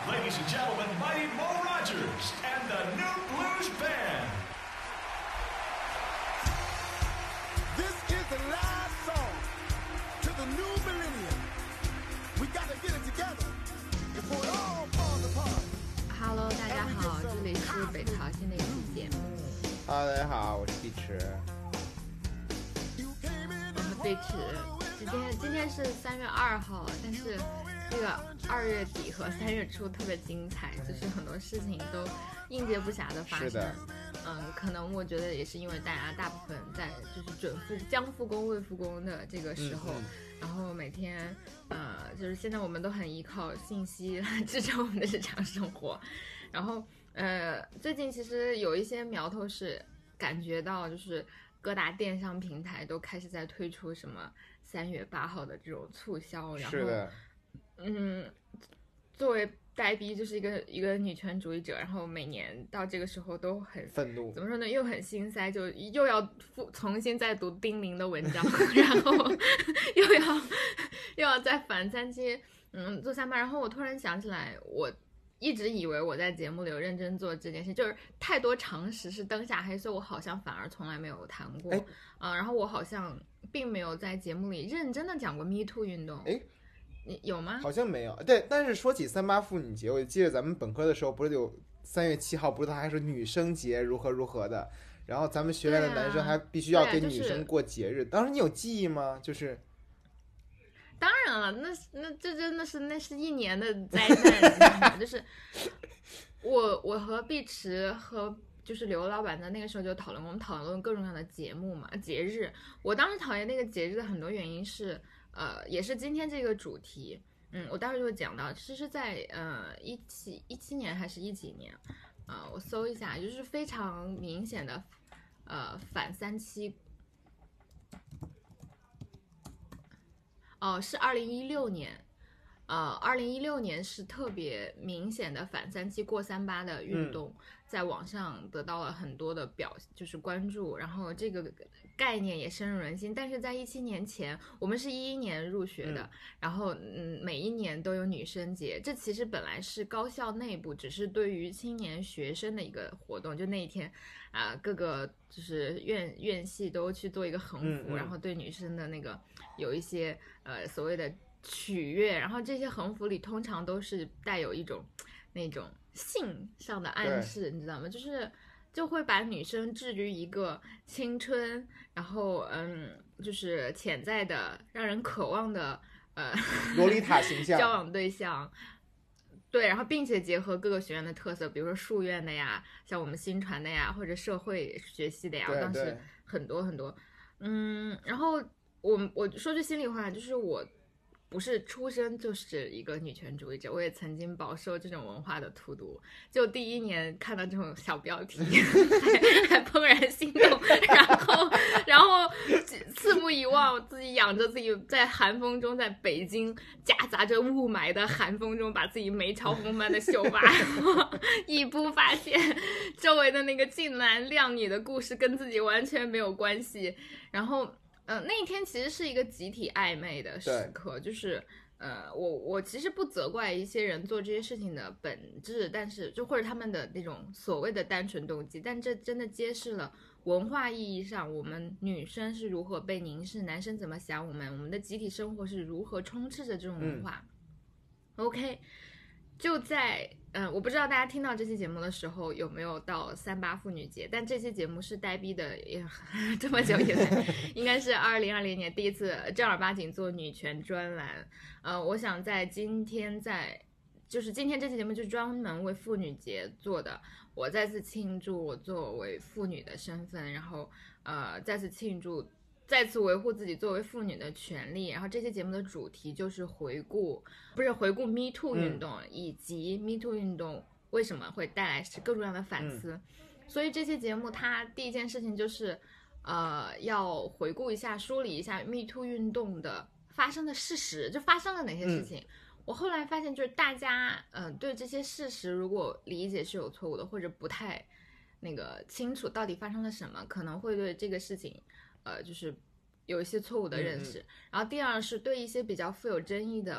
Ladies and gentlemen, Mighty Mo Rogers and the New Blues Band. This is the last song to the new millennium. We got to get it together before it all falls apart.Hello， 大家好，这里是北朝新的一期节目。 Hello， 大家好，我是碧池。 我是碧池。今天是3月2号，但是这个2月底和3月初特别精彩，就是很多事情都应接不暇的发生。是的。可能我觉得也是因为大部分在就是将复工未复工的这个时候，然后每天就是现在我们都很依靠信息来支撑我们的日常生活，然后最近其实有一些苗头是感觉到就是各大电商平台都开始在推出什么3月8号的这种促销，然后是的， 作为呆逼就是一个女权主义者，然后每年到这个时候都很愤怒， 怎么说呢，又很心塞，就又要重新再读丁玲的文章，然后又要再反3期做3班，然后我突然想起来，我一直以为我在节目里有认真做这件事，就是太多常识是灯下黑，所以我好像反而从来没有谈过然后我好像并没有在节目里认真的讲过 Me Too 运动。你有吗？ 好像没有。对，但是说起38妇女节，我记得咱们本科的时候不是有3月7号，不是他还说女生节如何如何的，然后咱们学院的男生还必须要给女生过节日，当时你有记忆吗？就是当然了，这真的是那是一年的灾难就是我和碧池和就是刘老板在那个时候就我们讨论各种各样的节目嘛，节日。我当时讨厌那个节日的很多原因是也是今天这个主题，我待会儿就会讲到，其实在17年还是一几年，我搜一下，就是非常明显的反3期，是2016年，2016年是特别明显的反3期过38的运动，在网上得到了很多的就是关注，然后这个概念也深入人心。但是在17年前，我们是11年入学的，然后每一年都有女生节，这其实本来是高校内部只是对于青年学生的一个活动，就那一天各个就是院系都去做一个横幅，然后对女生的那个有一些所谓的取悦，然后这些横幅里通常都是带有一种那种性上的暗示，你知道吗？就会把女生置于一个青春，然后就是潜在的让人渴望的洛丽塔形象交往对象。对，然后并且结合各个学院的特色，比如说术院的呀，像我们新传的呀，或者社会学系的呀，我当时很多很多，然后我说句心里话，就是我不是出生就是一个女权主义者，我也曾经饱受这种文化的荼毒。就第一年看到这种小标题还怦然心动，然后四目一望，自己仰着自己在寒风中，在北京夹杂着雾霾的寒风中，把自己没超风般的秀发一步发现周围的那个俊男靓女的故事跟自己完全没有关系，然后那一天其实是一个集体暧昧的时刻，就是我其实不责怪一些人做这些事情的本质，但是就或者他们的那种所谓的单纯动机，但这真的揭示了文化意义上我们女生是如何被凝视，男生怎么想我们的集体生活是如何充斥着这种文化。OK， 就在我不知道大家听到这期节目的时候有没有到38妇女节，但这期节目是呆逼的也这么久以来应该是2020年第一次正儿八经做女权专栏。我想在今天这期节目就专门为妇女节做的，我再次庆祝我作为妇女的身份，然后再次维护自己作为妇女的权利。然后这期节目的主题就是回顾 Me Too 运动，以及 Me Too 运动为什么会带来各种各样的反思。所以这期节目它第一件事情就是要回顾一下，梳理一下 Me Too 运动的发生的事实，就发生了哪些事情。我后来发现就是大家对这些事实如果理解是有错误的，或者不太那个清楚到底发生了什么，可能会对这个事情就是有一些错误的认识。然后第二是对一些比较富有争议的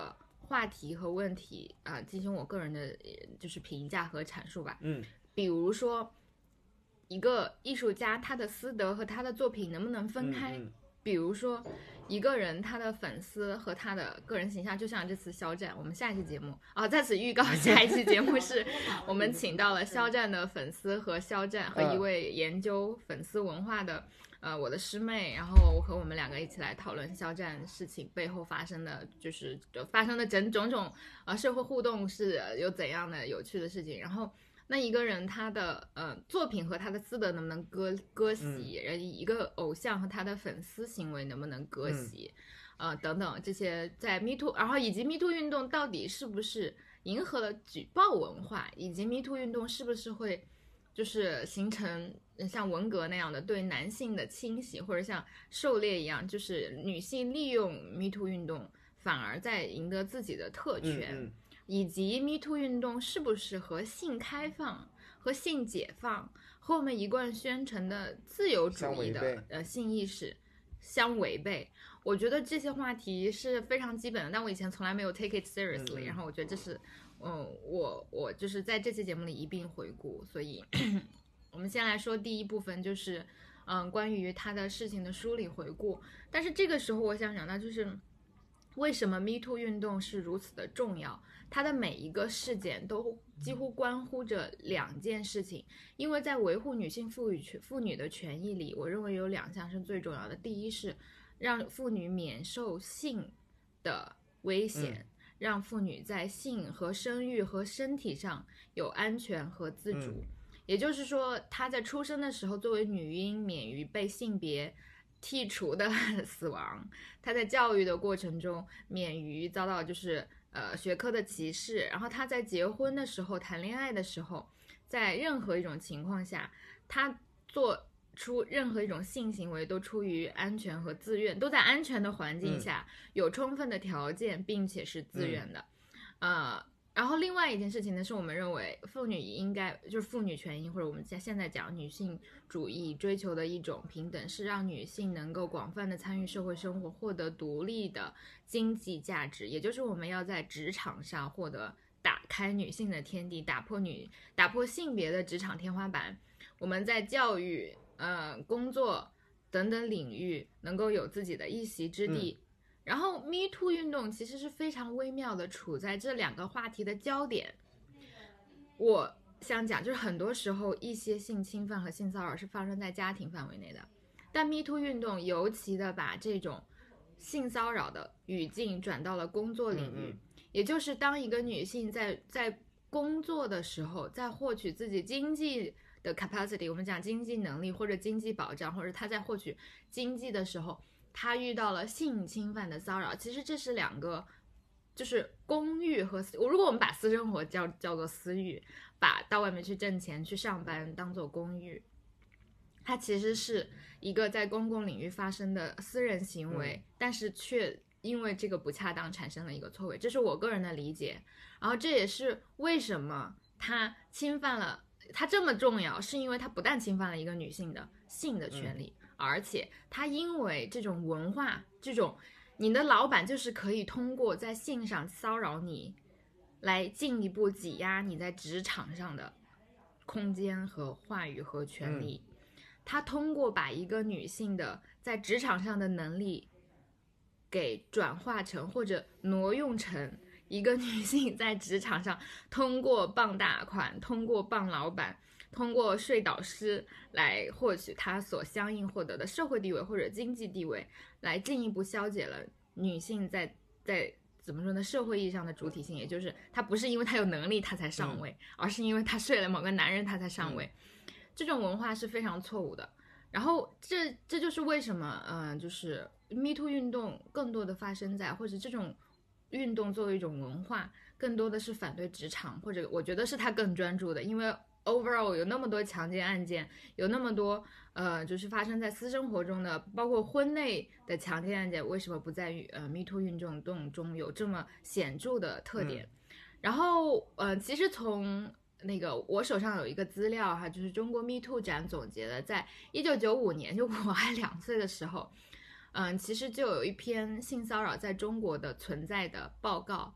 话题和问题进行我个人的就是评价和阐述吧。比如说一个艺术家他的私德和他的作品能不能分开，比如说一个人他的粉丝和他的个人形象，就像这次肖战，我们下一期节目在此预告下一期节目是我们请到了肖战的粉丝和肖战和一位研究粉丝文化的我的师妹，然后和我们两个一起来讨论肖战事情背后发生的就是发生的种种社会互动是有怎样的有趣的事情，然后那一个人他的作品和他的私德能不能割席，一个偶像和他的粉丝行为能不能割席，等等这些在 Me Too， 然后以及 Me Too 运动到底是不是迎合了举报文化，以及 Me Too 运动是不是会就是形成像文革那样的对男性的清洗，或者像狩猎一样，就是女性利用 Me Too 运动反而在赢得自己的特权。以及 Me Too 运动是不是和性开放和性解放和我们一贯宣称的自由主义的性意识相违背。我觉得这些话题是非常基本的，但我以前从来没有 take it seriously，然后我觉得这是我就是在这期节目里一并回顾。所以我们先来说第一部分，就是关于他的事情的梳理回顾。但是这个时候我想讲到就是为什么 Me Too 运动是如此的重要，它的每一个事件都几乎关乎着两件事情。因为在维护女性妇女的权益里，我认为有两项是最重要的。第一是让妇女免受性的危险，让妇女在性和生育和身体上有安全和自主，也就是说她在出生的时候作为女婴免于被性别剔除的死亡，她在教育的过程中免于遭到就是学科的歧视，然后她在结婚的时候谈恋爱的时候，在任何一种情况下她做出任何一种性行为都出于安全和自愿，都在安全的环境下，有充分的条件并且是自愿的。然后另外一件事情呢，是我们认为妇女应该就是妇女权益，或者我们现在讲女性主义追求的一种平等，是让女性能够广泛的参与社会生活，获得独立的经济价值，也就是我们要在职场上获得打开女性的天地，打破性别的职场天花板。我们在教育工作等等领域能够有自己的一席之地。然后 Me Too 运动其实是非常微妙的处在这两个话题的交点。我想讲就是很多时候一些性侵犯和性骚扰是发生在家庭范围内的，但 Me Too 运动尤其的把这种性骚扰的语境转到了工作领域，也就是当一个女性在工作的时候，在获取自己经济的 capacity， 我们讲经济能力或者经济保障，或者她在获取经济的时候，她遇到了性侵犯的骚扰。其实这是两个，就是公寓和如果我们把私生活叫做私欲，把到外面去挣钱去上班当做公寓，它其实是一个在公共领域发生的私人行为，但是却因为这个不恰当产生了一个错位，这是我个人的理解。然后这也是为什么它侵犯了它这么重要，是因为它不但侵犯了一个女性的性的权利，而且它因为这种文化，这种你的老板就是可以通过在性上骚扰你来进一步挤压你在职场上的空间和话语和权利。他通过把一个女性的在职场上的能力给转化成或者挪用成一个女性在职场上通过傍大款，通过傍老板，通过睡导师来获取她所相应获得的社会地位或者经济地位，来进一步消解了女性在怎么说呢，社会意义上的主体性，也就是她不是因为她有能力她才上位，而是因为她睡了某个男人她才上位。这种文化是非常错误的。然后这就是为什么就是 Me Too 运动更多的发生在，或者这种运动作为一种文化更多的是反对职场，或者我觉得是他更专注的，因为 overall 有那么多强奸案件，有那么多就是发生在私生活中的，包括婚内的强奸案件，为什么不在于Me Too 运动中有这么显著的特点？然后其实从那个我手上有一个资料哈，就是中国 Me Too 展总结的，在1995年，就我还2岁的时候，其实就有一篇性骚扰在中国的存在的报告，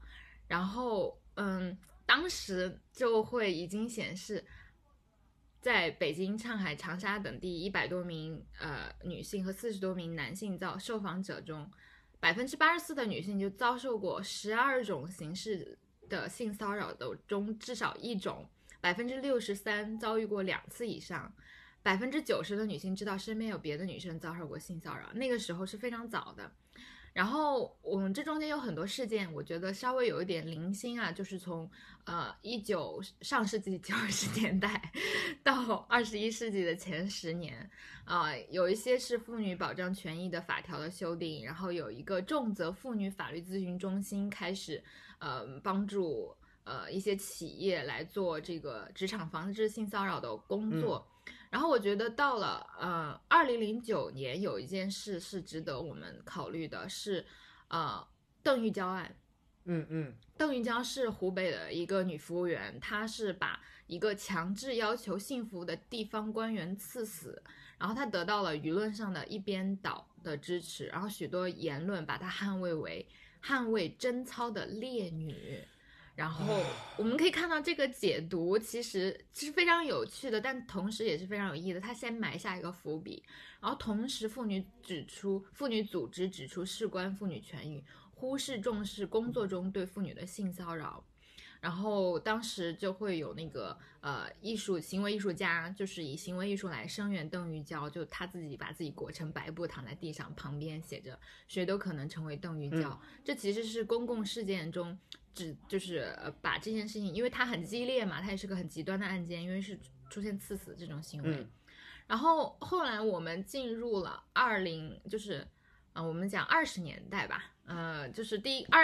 然后当时就会已经显示，在北京、上海、长沙等地100多名女性和40多名男性受访者中，84%的女性就遭受过12种形式的性骚扰的中至少一种，63%遭遇过2次以上，90%的女性知道身边有别的女生遭受过性骚扰。那个时候是非常早的。然后我们这中间有很多事件，我觉得稍微有一点零星啊，就是从上世纪90年代到21世纪的前10年有一些是妇女保障权益的法条的修订，然后有一个重责妇女法律咨询中心开始帮助一些企业来做这个职场防治性骚扰的工作。然后我觉得到了2009年有一件事是值得我们考虑的，是邓玉娇案。邓玉娇是湖北的一个女服务员，她是把一个强制要求性服务的地方官员刺死，然后她得到了舆论上的一边倒的支持，然后许多言论把她捍卫为捍卫贞操的烈女。然后我们可以看到这个解读其实是非常有趣的，但同时也是非常有意义的。他先埋下一个伏笔，然后同时妇女组织指出事关妇女权益，忽视重视工作中对妇女的性骚扰。然后当时就会有那个行为艺术家，就是以行为艺术来声援邓玉娇，就他自己把自己裹成白布躺在地上，旁边写着谁都可能成为邓玉娇。这其实是公共事件中就是把这件事情，因为它很激烈嘛，它也是个很极端的案件，因为是出现刺死这种行为。然后后来我们进入了就是我们讲20年代吧，就是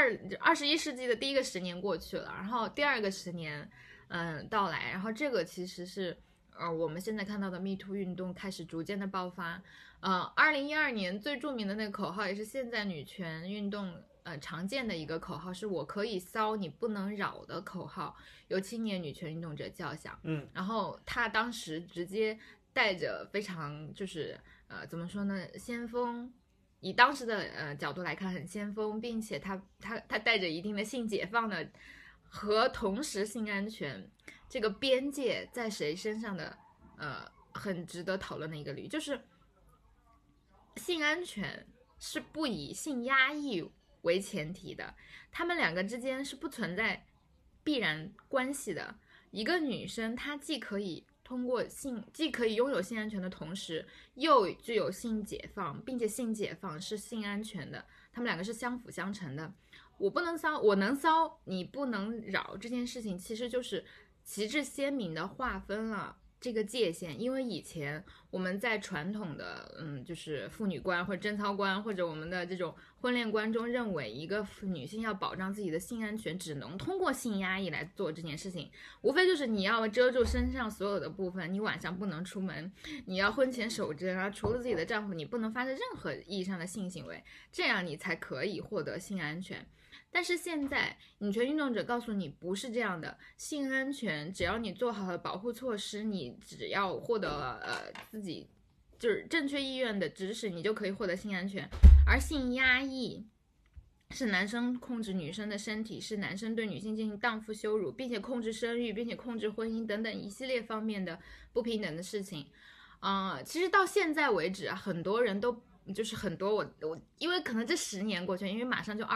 21世纪的第一个10年过去了，然后第二个10年到来，然后这个其实是我们现在看到的 Me Too 运动开始逐渐的爆发。2012年最著名的那个口号，也是现在女权运动常见的一个口号，是我可以骚你不能扰的口号，由青年女权运动者叫响。然后他当时直接带着非常就是怎么说呢，先锋，以当时的角度来看很先锋，并且他带着一定的性解放的和同时性安全这个边界在谁身上的很值得讨论的一个理由，就是性安全是不以性压抑为前提的，他们两个之间是不存在必然关系的。一个女生她既可以拥有性安全的同时，又具有性解放，并且性解放是性安全的，他们两个是相辅相成的。我不能骚，我能骚，你不能扰，这件事情其实就是旗帜鲜明的划分了这个界限。因为以前我们在传统的就是妇女观或者贞操观或者我们的这种婚恋观中，认为一个女性要保障自己的性安全只能通过性压抑来做这件事情，无非就是你要遮住身上所有的部分，你晚上不能出门，你要婚前守贞，然后除了自己的丈夫你不能发生任何意义上的性行为，这样你才可以获得性安全。但是现在女权运动者告诉你不是这样的，性安全只要你做好了保护措施，你只要获得了自己就是正确意愿的指使，你就可以获得性安全。而性压抑是男生控制女生的身体，是男生对女性进行荡妇羞辱，并且控制生育，并且控制婚姻等等一系列方面的不平等的事情。其实到现在为止很多人都就是很多我因为可能这10年过去，因为马上就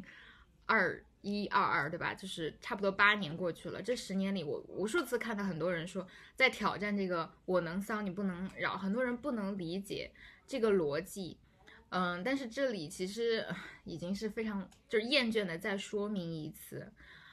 2021、22对吧，就是差不多8年过去了。这10年里我无数次看到很多人说在挑战这个我能骚你不能扰，很多人不能理解这个逻辑。但是这里其实已经是非常就是厌倦的再说明一次。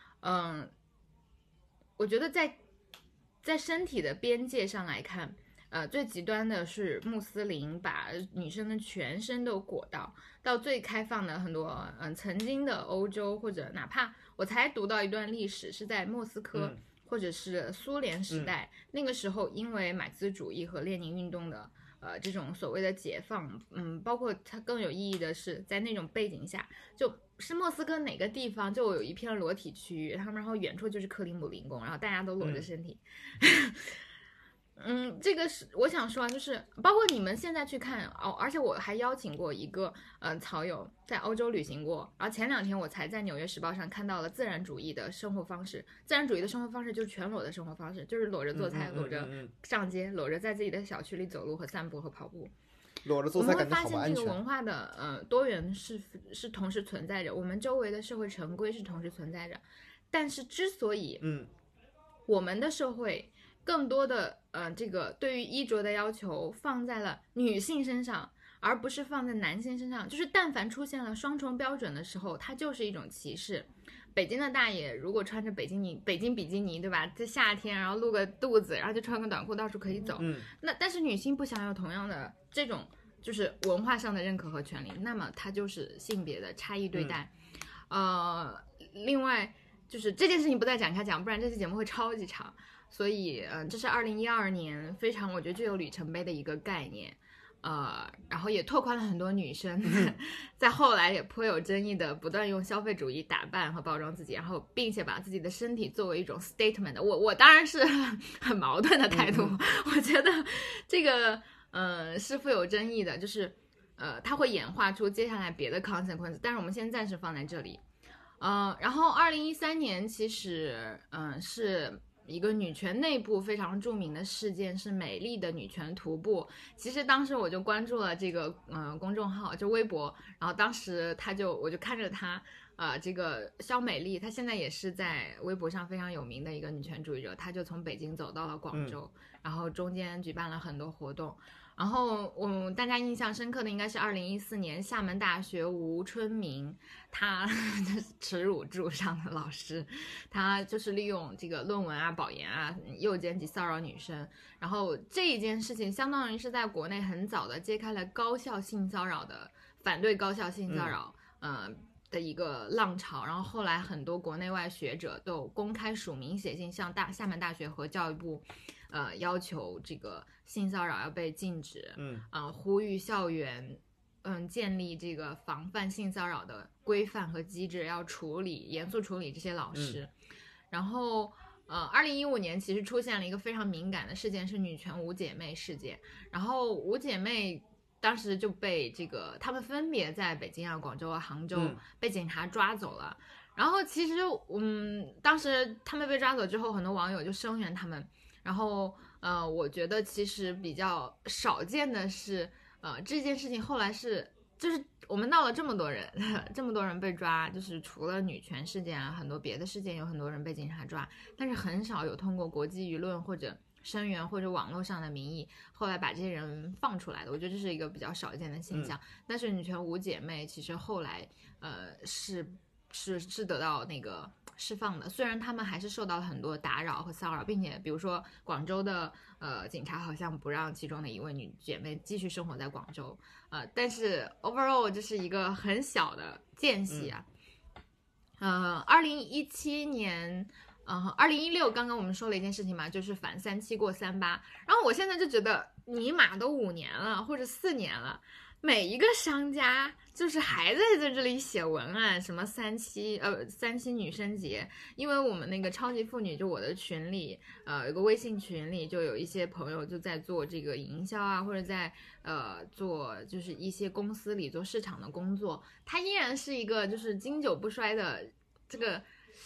我觉得在身体的边界上来看，最极端的是穆斯林把女生的全身都裹到最开放的很多曾经的欧洲，或者哪怕我才读到一段历史是在莫斯科或者是苏联时代，那个时候因为马克思主义和列宁运动的这种所谓的解放，包括它更有意义的是在那种背景下，就是莫斯科哪个地方就有一片裸体区域，然后远处就是克里姆林宫，然后大家都裸着身体。 这个是我想说啊，就是包括你们现在去看哦，而且我还邀请过一个草友在欧洲旅行过，然后前2天我才在《纽约时报》上看到了自然主义的生活方式。自然主义的生活方式就是全裸的生活方式，就是裸着做菜，裸着上街，裸着在自己的小区里走路和散步和跑步。 裸着做菜感觉好不安全。 我们会发现这个文化的多元是同时存在着，我们周围的社会成规是同时存在着，但是之所以我们的社会更多的这个对于衣着的要求放在了女性身上，而不是放在男性身上，就是但凡出现了双重标准的时候，它就是一种歧视。北京的大爷如果穿着北京比基尼，对吧，在夏天然后露个肚子，然后就穿个短裤到处可以走，那但是女性不享有同样的这种就是文化上的认可和权利，那么它就是性别的差异对待。另外就是这件事情不再展开讲，不然这期节目会超级长。所以这是2012年非常我觉得具有里程碑的一个概念，然后也拓宽了很多女生在后来也颇有争议的不断用消费主义打扮和包装自己，然后并且把自己的身体作为一种 statement。 我当然是很矛盾的态度，我觉得这个是富有争议的，就是它会演化出接下来别的 consequence， 但是我们先暂时放在这里。然后2013年其实是一个女权内部非常著名的事件，是美丽的女权徒步。其实当时我就关注了这个公众号，就微博，然后当时我就看着她这个肖美丽，她现在也是在微博上非常有名的一个女权主义者，她就从北京走到了广州，然后中间举办了很多活动。然后大家印象深刻的应该是2014年厦门大学吴春明，他耻辱柱上的老师，他就是利用这个论文啊、保研啊、诱奸及骚扰女生。然后这一件事情相当于是在国内很早的揭开了高校性骚扰的反对高校性骚扰的一个浪潮。然后后来很多国内外学者都公开署名写信向厦门大学和教育部要求这个性骚扰要被禁止，呼吁校园建立这个防范性骚扰的规范和机制，要严肃处理这些老师。然后2015年其实出现了一个非常敏感的事件，是女权五姐妹事件。然后五姐妹当时就被她们分别在北京啊、广州啊、杭州被警察抓走了。然后其实当时她们被抓走之后，很多网友就声援她们。然后我觉得其实比较少见的是这件事情后来就是我们闹了这么多人这么多人被抓，就是除了女权事件啊，很多别的事件有很多人被警察抓，但是很少有通过国际舆论或者声援或者网络上的名义后来把这些人放出来的。我觉得这是一个比较少见的现象。但是女权五姐妹其实后来是得到那个释放的，虽然他们还是受到了很多打扰和骚扰，并且比如说广州的警察好像不让其中的一位女姐妹继续生活在广州，但是 overall 这是一个很小的间隙啊。2017年2016刚刚我们说了一件事情嘛，就是反37过38，然后我现在就觉得尼玛都5年了或者4年了，每一个商家就是还在这里写文案，什么37女生节。因为我们那个超级妇女就我的群里有个微信群里就有一些朋友就在做这个营销啊，或者在做就是一些公司里做市场的工作，它依然是一个就是经久不衰的这个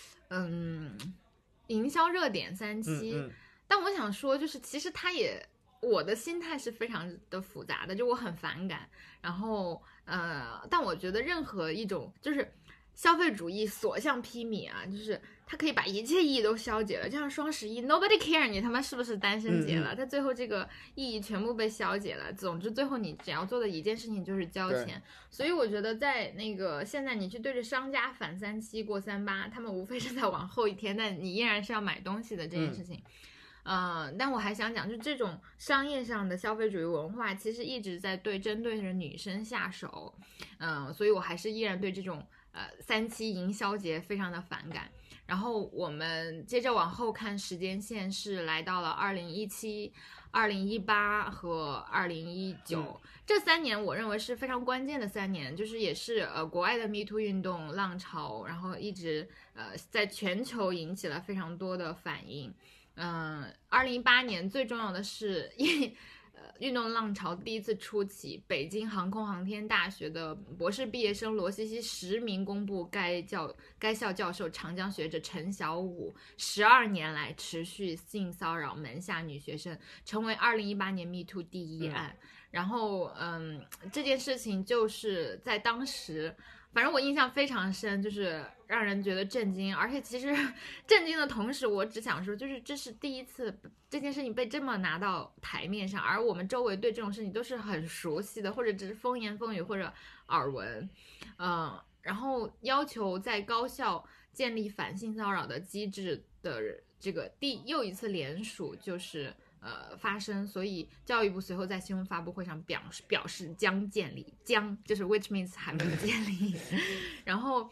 营销热点37。但我想说就是其实它也我的心态是非常的复杂的，就我很反感。然后但我觉得任何一种就是消费主义所向披靡啊，就是它可以把一切意义都消解了。就像双11 nobody care 你他妈是不是单身节了，它最后这个意义全部被消解了。总之最后你只要做的一件事情就是交钱。所以我觉得在那个现在你去对着商家反37过38，他们无非是在往后一天，但你依然是要买东西的这件事情。但我还想讲，就这种商业上的消费主义文化其实一直在针对着女生下手。所以我还是依然对这种37营销节非常的反感。然后我们接着往后看时间线，是来到了2017、2018和2019。这3年我认为是非常关键的3年，就是也是国外的 Me Too 运动浪潮，然后一直在全球引起了非常多的反应。 2018年最重要的是运动浪潮第一次初起，北京航空航天大学的博士毕业生罗西西实名公布该校教授长江学者陈小武12年来持续性骚扰门下女学生，成为2018年 MeToo 第一案。然后这件事情就是在当时反正我印象非常深，就是让人觉得震惊，而且其实震惊的同时，我只想说，就是这是第一次这件事情被这么拿到台面上，而我们周围对这种事情都是很熟悉的，或者只是风言风语或者耳闻，然后要求在高校建立反性骚扰的机制的这个又一次联署就是发生，所以教育部随后在新闻发布会上表示将建立，就是 which means 还没有建立。然后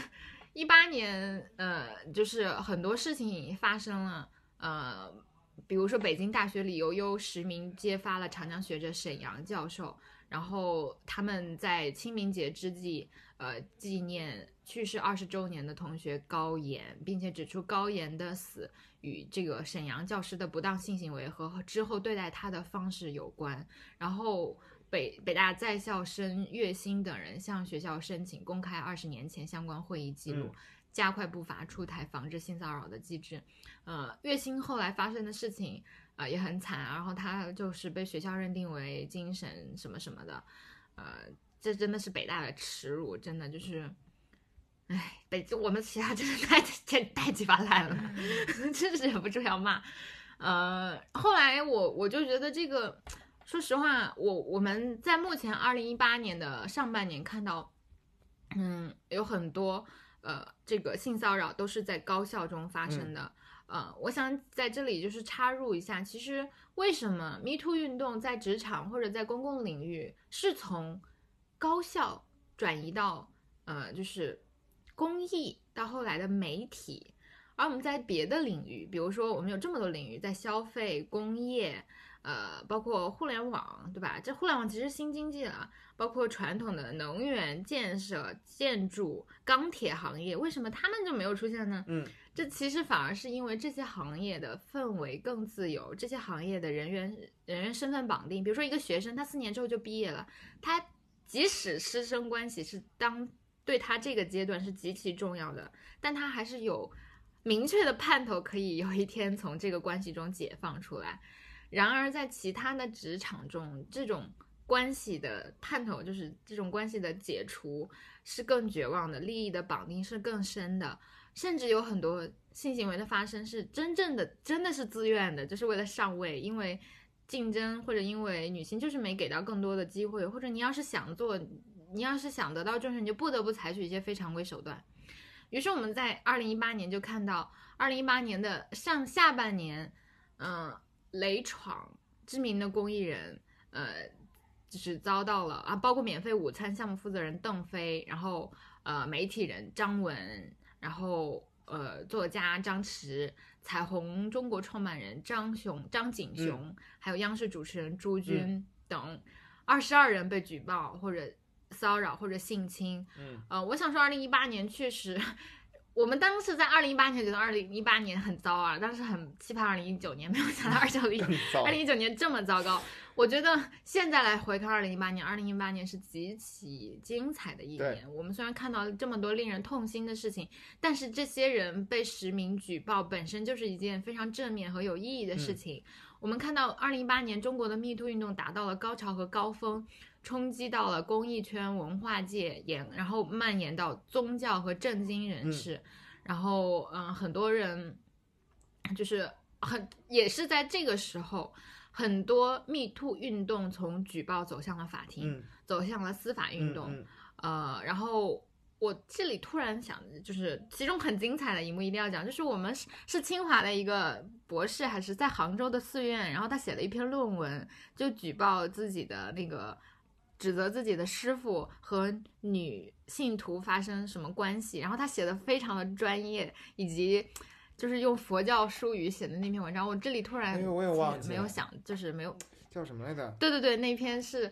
18年就是很多事情发生了，比如说北京大学李悠悠实名揭发了长江学者沈阳教授，然后他们在清明节之际纪念去世20周年的同学高岩，并且指出高岩的死与这个沈阳教师的不当性行为和之后对待他的方式有关。然后北大在校生岳鑫等人向学校申请公开20年前相关会议记录，加快步伐出台防治性骚扰的机制。岳鑫后来发生的事情也很惨，然后他就是被学校认定为精神什么什么的，这真的是北大的耻辱，真的就是。哎，我们学校真的太鸡巴烂了，真是忍不住要骂。后来我就觉得这个，说实话，我们在目前2018年的上半年看到，有很多这个性骚扰都是在高校中发生的。我想在这里就是插入一下，其实为什么 MeToo 运动在职场或者在公共领域是从高校转移到就是公益到后来的媒体，而我们在别的领域，比如说我们有这么多领域，在消费、工业，包括互联网，对吧？这互联网其实新经济了，包括传统的能源、建设、建筑、钢铁行业，为什么他们就没有出现呢？这其实反而是因为这些行业的氛围更自由，这些行业的人员身份绑定，比如说一个学生，他4年之后就毕业了，他即使师生关系是对他这个阶段是极其重要的，但他还是有明确的盼头可以有一天从这个关系中解放出来。然而在其他的职场中，这种关系的盼头，就是这种关系的解除是更绝望的，利益的绑定是更深的，甚至有很多性行为的发生是真的是自愿的，就是为了上位，因为竞争，或者因为女性就是没给到更多的机会，或者你要是想得到重视，你就不得不采取一些非常规手段。于是我们在2018年就看到2018年的下半年，雷闯知名的公益人，就是遭到了包括免费午餐项目负责人邓飞，然后媒体人张文，然后作家张弛，彩虹中国创办人张景雄，还有央视主持人朱军等22人被举报或者骚扰或者性侵。我想说2018年确实，我们当时在2018年觉得2018年很糟啊，当时很期盼2019年，没有想到2019年这么糟糕。我觉得现在来回看2018年是极其精彩的一年。我们虽然看到了这么多令人痛心的事情，但是这些人被实名举报本身就是一件非常正面和有意义的事情。我们看到2018年中国的 MeToo 运动达到了高潮和高峰，冲击到了公益圈、文化界，然后蔓延到宗教和政经人士，然后很多人就是也是在这个时候，很多 MeToo 运动从举报走向了法庭，走向了司法运动。然后我这里突然想，就是其中很精彩的一幕一定要讲，就是我们是清华的一个博士，还是在杭州的寺院，然后他写了一篇论文，就举报自己的那个，指责自己的师父和女信徒发生什么关系，然后他写的非常的专业，以及就是用佛教术语写的那篇文章，我这里突然我也忘记没有想，就是没有叫什么来着？ 对，那篇是，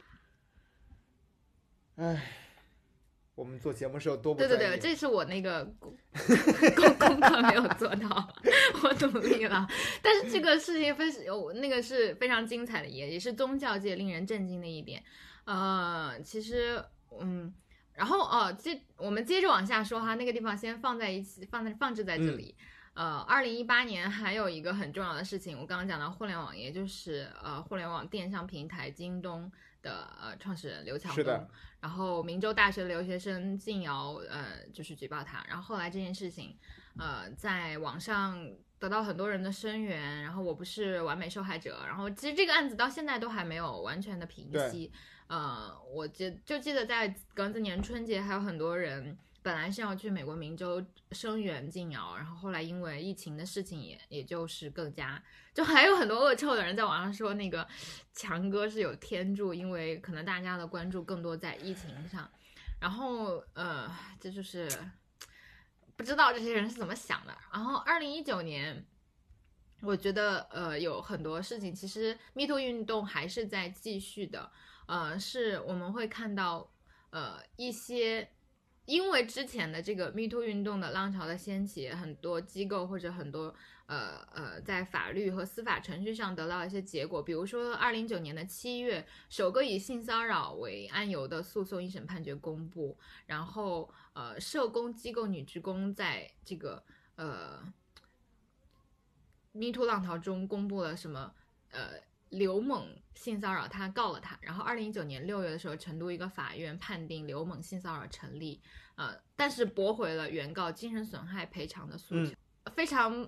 我们做节目是有多不专业？ 对，这是我那个功课没有做到，我努力了。但是这个事情那个是非常精彩的，也是宗教界令人震惊的一点。其实然后我们接着往下说哈，那个地方先放置在这里。2018年还有一个很重要的事情，我刚刚讲到互联网，也就是互联网电商平台京东的创始人刘强东，然后明州大学的留学生静瑶就是举报他，然后后来这件事情在网上得到很多人的声援，然后我不是完美受害者，然后其实这个案子到现在都还没有完全的平息。我就记得在庚子年春节还有很多人本来是要去美国明州声援静瑶，然后后来因为疫情的事情也就是更加，就还有很多恶臭的人在网上说那个强哥是有天助，因为可能大家的关注更多在疫情上，然后这就是不知道这些人是怎么想的。然后2019年我觉得有很多事情其实 MeToo 运动还是在继续的，是我们会看到一些因为之前的这个 MeToo 运动的浪潮的掀起，很多机构或者很多在法律和司法程序上得到一些结果，比如说2019年的7月，首个以性骚扰为案由的诉讼一审判决公布，然后社工机构女职工在这个MeToo 浪潮中公布了什么刘猛性骚扰他告了他，然后2019年6月的时候，成都一个法院判定刘猛性骚扰成立，但是驳回了原告精神损害赔偿的诉求。非常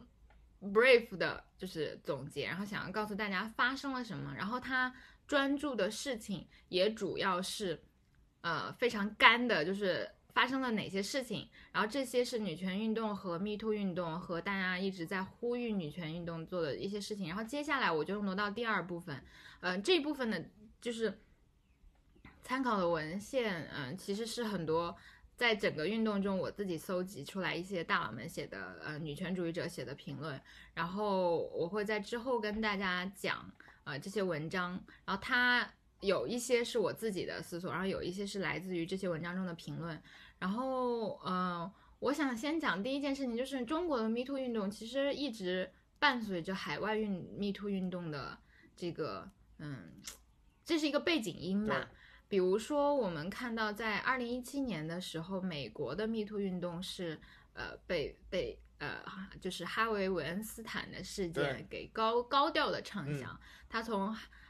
brave 的就是总结，然后想要告诉大家发生了什么，然后他专注的事情也主要是非常干的，就是发生了哪些事情，然后这些是女权运动和 MeToo 运动和大家一直在呼吁女权运动做的一些事情。然后接下来我就挪到第二部分，这一部分呢就是参考的文献，其实是很多在整个运动中我自己搜集出来一些大佬们写的女权主义者写的评论，然后我会在之后跟大家讲这些文章，然后它有一些是我自己的思索，然后有一些是来自于这些文章中的评论。然后我想先讲第一件事情，就是中国的 MeToo 运动其实一直伴随着海外MeToo 运动的这个这是一个背景音吧。比如说我们看到在2017年的时候，美国的 MeToo 运动是被就是哈维·韦恩斯坦的事件给高调的唱响，他从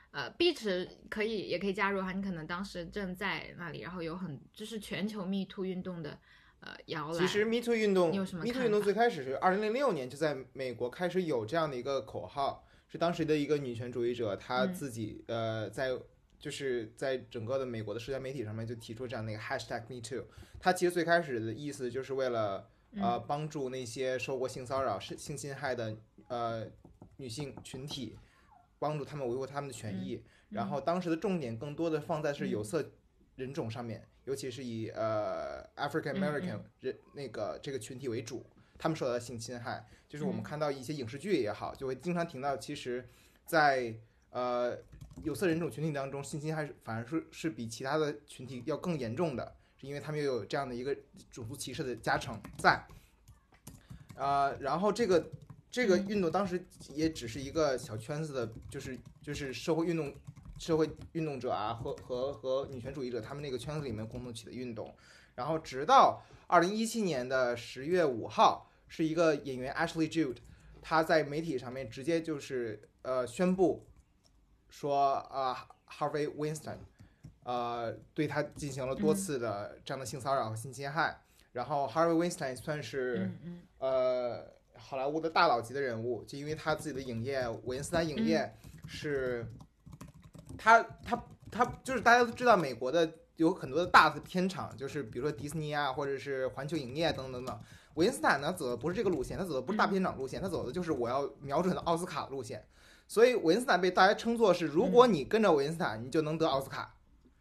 Beach 也可以加入哈，你可能当时正在那里，然后有就是全球 MeToo 运动的摇篮。 其实 MeToo 运动， 你有什么看法？ MeToo 运动最开始是2006年就在美国开始有这样的一个口号，是当时的一个女权主义者，她自己就是在整个的美国的社交媒体上面就提出这样的一个 #MeToo。她其实最开始的意思就是为了帮助那些受过性骚扰、性侵害的女性群体，帮助他们维护他们的权益。然后当时的重点更多的放在是有色人种上面，尤其是以African American 这个群体为主，他们受到的性侵害，就是我们看到一些影视剧也好，就会经常听到，其实在有色人种群体当中，性侵害反而是比其他的群体要更严重的，是因为他们又有这样的一个种族歧视的加成在。然后这个运动当时也只是一个小圈子的，就是社会运动者啊和女权主义者他们那个圈子里面共同起的运动。然后直到2017年的10月5号，是一个演员 Ashley Judd， 他在媒体上面直接就是宣布说Harvey Weinstein 对他进行了多次的这样的性骚扰和性侵害。然后 Harvey Weinstein 算是好莱坞的大佬级的人物，就因为他自己的影业韦恩斯坦影业是他就是大家都知道美国的有很多的大的片场，就是比如说迪士尼啊，或者是环球影业等等等。韦恩斯坦呢走的不是这个路线，他走的不是大片场路线，他走的就是我要瞄准的奥斯卡路线。所以韦恩斯坦被大家称作是，如果你跟着韦恩斯坦，你就能得奥斯卡。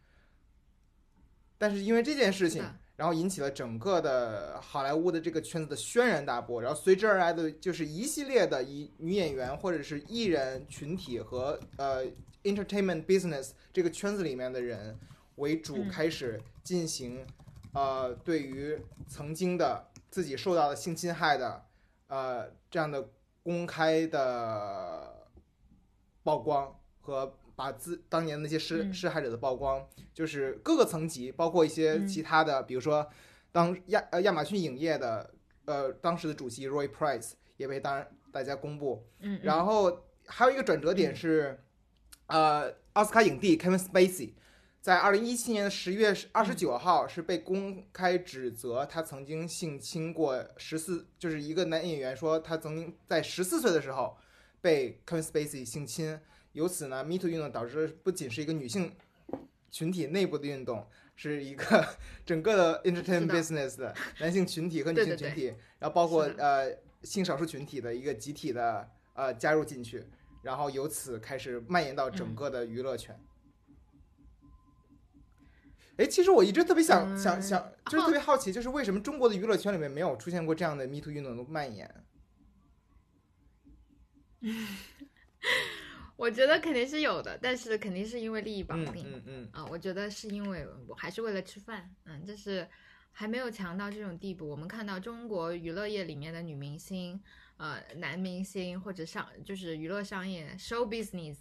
但是因为这件事情，然后引起了整个的好莱坞的这个圈子的轩然大波，然后随之而来的就是一系列的以女演员或者是艺人群体和entertainment business 这个圈子里面的人为主，开始进行对于曾经的自己受到的性侵害的这样的公开的曝光和把当年那些施害者的曝光，就是各个层级，包括一些其他的，比如说亚马逊影业的当时的主席 Roy Price 也被大家公布。然后还有一个转折点是，奥斯卡影帝 Kevin Spacey 在2017年的10月29号是被公开指责他曾经性侵过就是一个男演员说他曾经在14岁的时候被 Kevin Spacey 性侵。由此呢 ，Me Too 运动导致不仅是一个女性群体内部的运动，是一个整个的 entertainment business 的男性群体和女性群体，然后包括性少数群体的一个集体的加入进去，然后由此开始蔓延到整个的娱乐圈。其实我一直特别想，就是特别好奇，就是为什么中国的娱乐圈里面没有出现过这样的 Me Too 运动的蔓延？ 我觉得肯定是有的，但是肯定是因为利益绑定。我觉得是因为我还是为了吃饭。就是还没有强到这种地步。我们看到中国娱乐业里面的女明星、男明星或者就是娱乐商业 show business，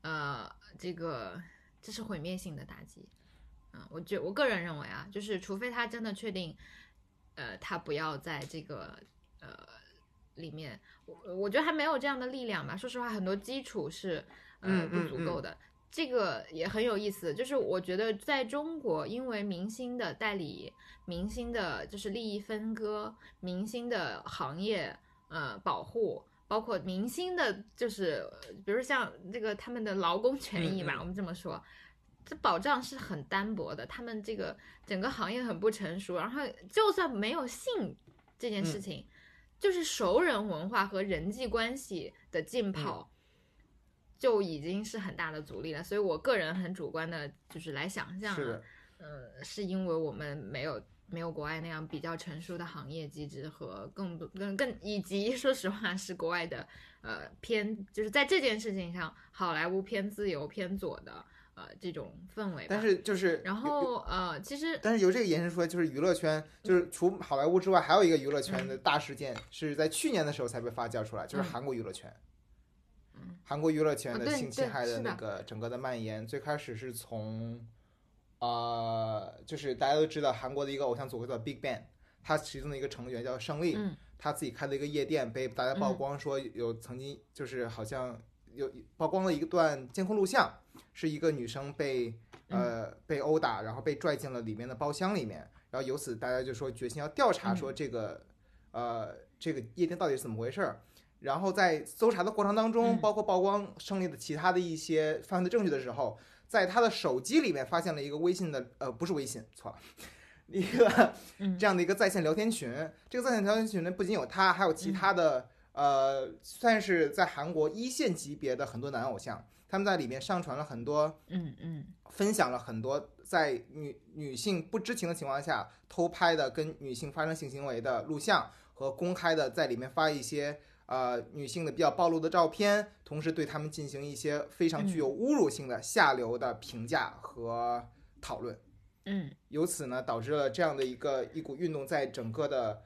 这是毁灭性的打击。我个人认为啊，就是除非他真的确定，他不要在这个里面，我觉得还没有这样的力量吧。说实话，很多基础是不足够的。这个也很有意思，就是我觉得在中国，因为明星的代理、明星的就是利益分割、明星的行业保护，包括明星的，就是比如像这个他们的劳工权益吧，我们这么说。这保障是很单薄的，他们这个整个行业很不成熟，然后就算没有性这件事情，就是熟人文化和人际关系的浸泡，就已经是很大的阻力了。所以我个人很主观的，就是来想象是因为我们没有国外那样比较成熟的行业机制和更以及说实话是国外的偏，就是在这件事情上，好莱坞偏自由偏左的。这种氛围吧， 但是就是然后其实但是由这个延伸出来，就是娱乐圈，就是除好莱坞之外，还有一个娱乐圈的大事件，是在去年的时候才被发酵出来，就是韩国娱乐圈。韩国娱乐圈的性侵害的那个整个的蔓延，最开始是从就是大家都知道韩国的一个偶像组合叫 BigBang， 他其中的一个成员叫胜利，他自己开的一个夜店被大家曝光说有曾经就是好像有曝光了一段监控录像。是一个女生被殴打，然后被拽进了里面的包厢里面，然后由此大家就说决心要调查，说这个夜店到底是怎么回事。然后在搜查的过程当中，包括曝光胜利的其他的一些犯罪证据的时候，在他的手机里面发现了一个微信的不是微信，错了，一个这样的一个在线聊天群。这个在线聊天群呢，不仅有他，还有其他的算是在韩国一线级别的很多男偶像。他们在里面上传了很多，分享了很多在女性不知情的情况下偷拍的跟女性发生性行为的录像，和公开的在里面发一些女性的比较暴露的照片，同时对他们进行一些非常具有侮辱性的下流的评价和讨论。由此呢，导致了这样的一股运动在整个的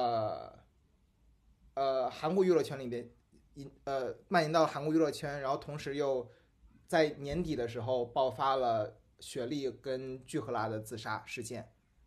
韩国娱乐圈里面。蔓延到韩国娱乐圈，然后同时又在年底的时候爆发了雪莉跟具赫拉的自杀事件。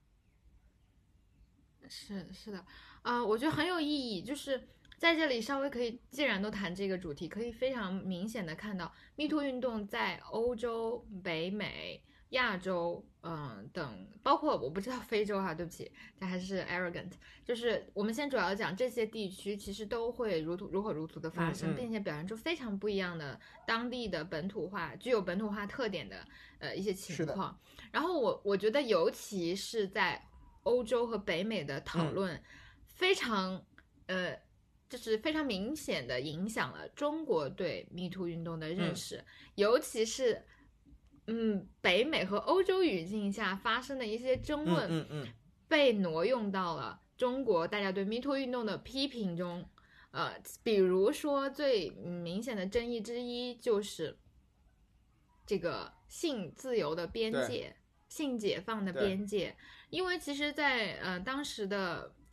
是的，我觉得很有意义，就是在这里稍微可以，既然都谈这个主题，可以非常明显的看到 Me Too 运动在欧洲、北美、亚洲，等，包括我不知道非洲哈，对不起，这还是 arrogant。就是我们先主要讲这些地区，其实都会如火如荼的发生，并且表现出非常不一样的当地的本土化、具有本土化特点的一些情况。然后我觉得，尤其是在欧洲和北美的讨论，非常就是非常明显的影响了中国对 Me Too 运动的认识，尤其是。北美和欧洲语境下发生的一些争论，被挪用到了中国大家对 Me Too 运动的批评中。比如说最明显的争议之一就是这个性自由的边界、性解放的边界。因为其实在当时的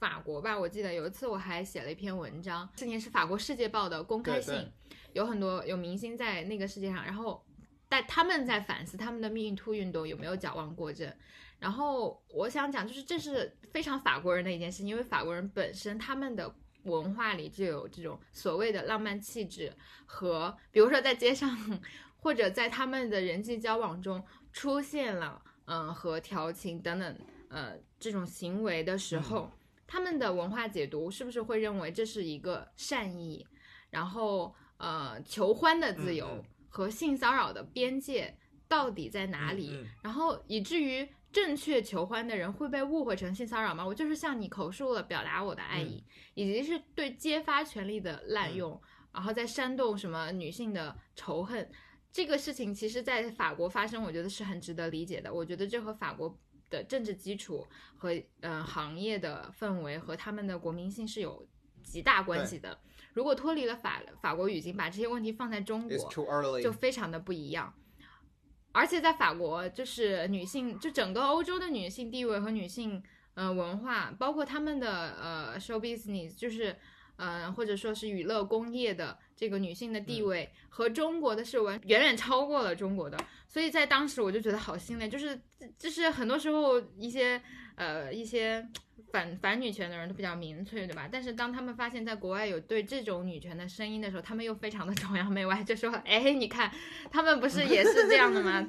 法国吧，我记得有一次我还写了一篇文章，之前是法国世界报的公开信，有很多有明星在那个世界上，然后他们在反思他们的Me Too运动有没有矫枉过正。然后我想讲，就是这是非常法国人的一件事情，因为法国人本身他们的文化里就有这种所谓的浪漫气质，和比如说在街上或者在他们的人际交往中出现了和调情等等这种行为的时候，他们的文化解读是不是会认为这是一个善意，然后求欢的自由和性骚扰的边界到底在哪里，然后以至于正确求欢的人会被误会成性骚扰吗？我就是向你口述了表达我的爱意，以及是对揭发权利的滥用，然后再煽动什么女性的仇恨。这个事情其实在法国发生，我觉得是很值得理解的。我觉得这和法国的政治基础和行业的氛围和他们的国民性是有极大关系的。如果脱离了法国语境，把这些问题放在中国，就非常的不一样。而且在法国，就是女性，就整个欧洲的女性地位和女性文化，包括他们的show business， 就是或者说是娱乐工业的这个女性的地位，和中国的是远远超过了中国的。所以在当时我就觉得好心累，就是很多时候一些反女权的人都比较民粹，对吧？但是当他们发现在国外有对这种女权的声音的时候，他们又非常的崇洋媚外，就说哎，你看他们不是也是这样的吗？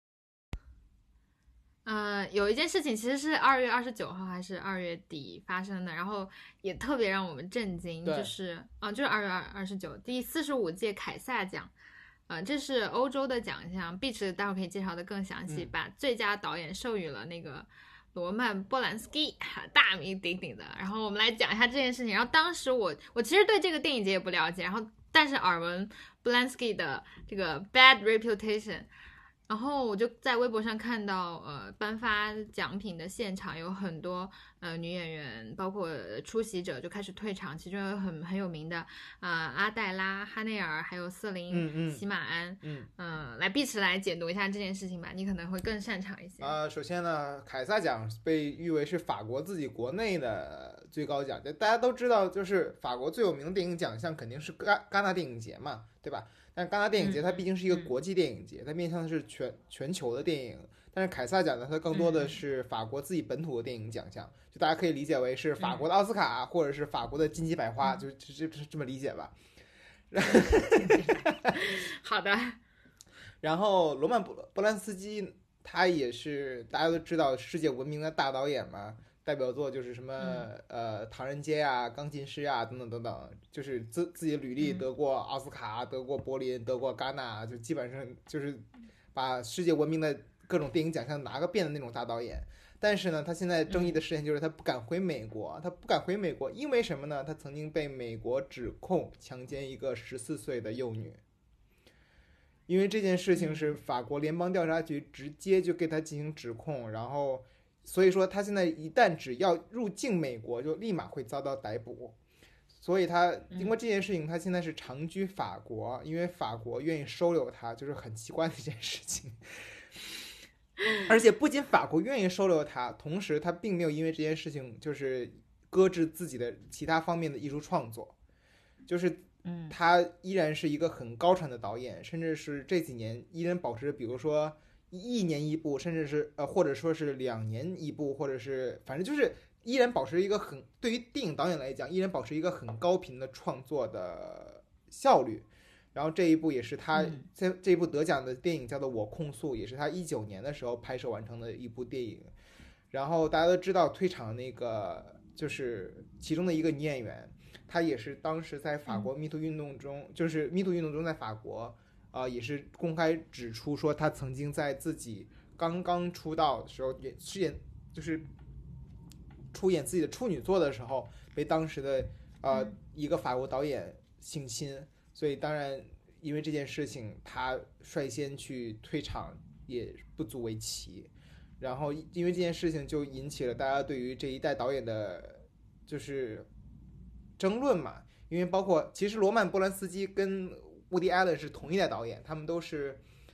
有一件事情其实是2月29号还是2月底发生的，然后也特别让我们震惊，就是2月29第45届凯撒奖。这是欧洲的奖项，Beach待会儿可以介绍的更详细，把最佳导演授予了那个罗曼·波兰斯基，大名鼎鼎的。然后我们来讲一下这件事情。然后当时我其实对这个电影节也不了解，然后但是耳闻波兰斯基的这个 Bad Reputation， 然后我就在微博上看到颁发奖品的现场有很多女演员，包括出席者就开始退场，其中有很有名的阿黛拉·哈内尔，还有瑟琳·席马安。来碧池来解读一下这件事情吧，你可能会更擅长一些。 首先呢，凯撒奖被誉为是法国自己国内的最高奖，大家都知道，就是法国最有名的电影奖项肯定是戛纳电影节嘛，对吧？但是戛纳电影节它毕竟是一个国际电影节，它面向的是全球的电影。但是凯撒奖呢，它更多的是法国自己本土的电影奖项，就大家可以理解为是法国的奥斯卡，或者是法国的金鸡百花，就这么理解吧。 好的。 然后罗曼·波兰斯基他也是大家都知道世界闻名的大导演嘛，代表作就是什么唐人街啊、钢琴师啊等等等等，就是自己的履历得过奥斯卡、得过柏林、得过戛纳，就基本上就是把世界闻名的各种电影奖项拿个遍的那种大导演。但是呢，他现在争议的事情就是他不敢回美国，因为什么呢？他曾经被美国指控强奸一个14岁的幼女。因为这件事情是法国联邦调查局直接就给他进行指控，然后所以说他现在一旦只要入境美国就立马会遭到逮捕，所以他因为这件事情他现在是长居法国，因为法国愿意收留他，就是很奇怪的一件事情。而且不仅法国愿意收留他，同时他并没有因为这件事情就是搁置自己的其他方面的艺术创作，就是他依然是一个很高产的导演，甚至是这几年依然保持比如说1年一部，甚至是或者说是2年一部，或者是反正就是依然保持一个对于电影导演来讲依然保持一个很高频的创作的效率。然后这一部也是他这一部得奖的电影叫做《我控诉》，也是他19年的时候拍摄完成的一部电影。然后大家都知道退场那个就是其中的一个女演员，她也是当时在法国 MeToo 运动中，就是 MeToo 运动中在法国也是公开指出说她曾经在自己刚刚出道的时候就是出演自己的处女作的时候被当时的一个法国导演性侵。所以当然因为这件事情他率先去退场也不足为奇，然后因为这件事情就引起了大家对于这一代导演的就是争论嘛，因为包括其实罗曼·波兰斯基跟伍迪·艾伦是同一代导演，他们都是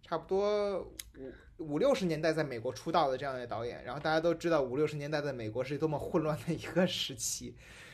差不多50-60年代在美国出道的这样的导演，然后大家都知道50-60年代在美国是多么混乱的一个时期。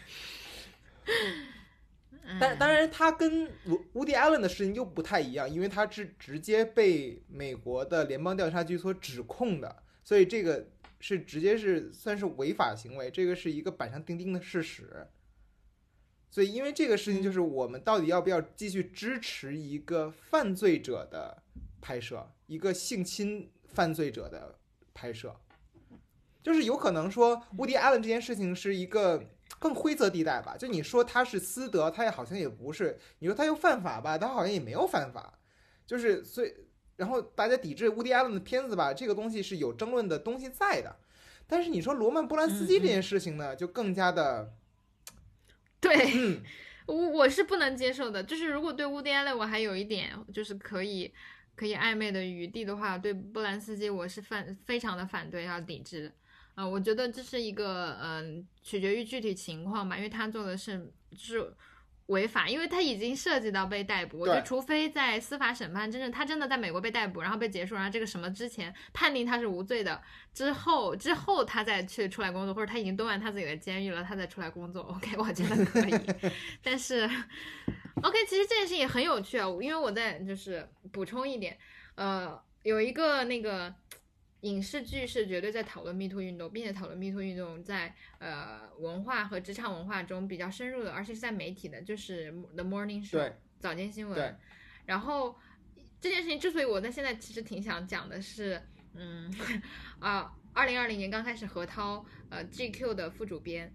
但当然，他跟Woody Allen 的事情又不太一样，因为他是直接被美国的联邦调查局所指控的，所以这个是直接是算是违法行为，这个是一个板上钉钉的事实。所以因为这个事情，就是我们到底要不要继续支持一个犯罪者的拍摄，一个性侵犯罪者的拍摄，就是有可能说Woody Allen 这件事情是一个更灰色地带吧，就你说他是私德，他也好像也不是；你说他又犯法吧，他好像也没有犯法。就是所以，然后大家抵制Woody Allen的片子吧，这个东西是有争论的东西在的。但是你说罗曼·波兰斯基这件事情呢，就更加的， 对，我是不能接受的。就是如果对Woody Allen我还有一点就是可以暧昧的余地的话，对波兰斯基我是非常的反对，要抵制。我觉得这是一个取决于具体情况吧，因为他做的就是违法，因为他已经涉及到被逮捕。我觉得除非在司法审判他真的在美国被逮捕，然后被结束，然后这个什么之前判定他是无罪的之后他再去出来工作，或者他已经蹲完他自己的监狱了，他再出来工作 ，OK， 我觉得可以。但是 OK， 其实这件事情也很有趣啊，因为我再就是补充一点，有一个那个影视剧是绝对在讨论 MeToo 运动，并且讨论 MeToo 运动在文化和职场文化中比较深入的，而且是在媒体的，就是 The Morning Show 早间新闻。然后这件事情之所以我在现在其实挺想讲的是2020年刚开始，何涛GQ 的副主编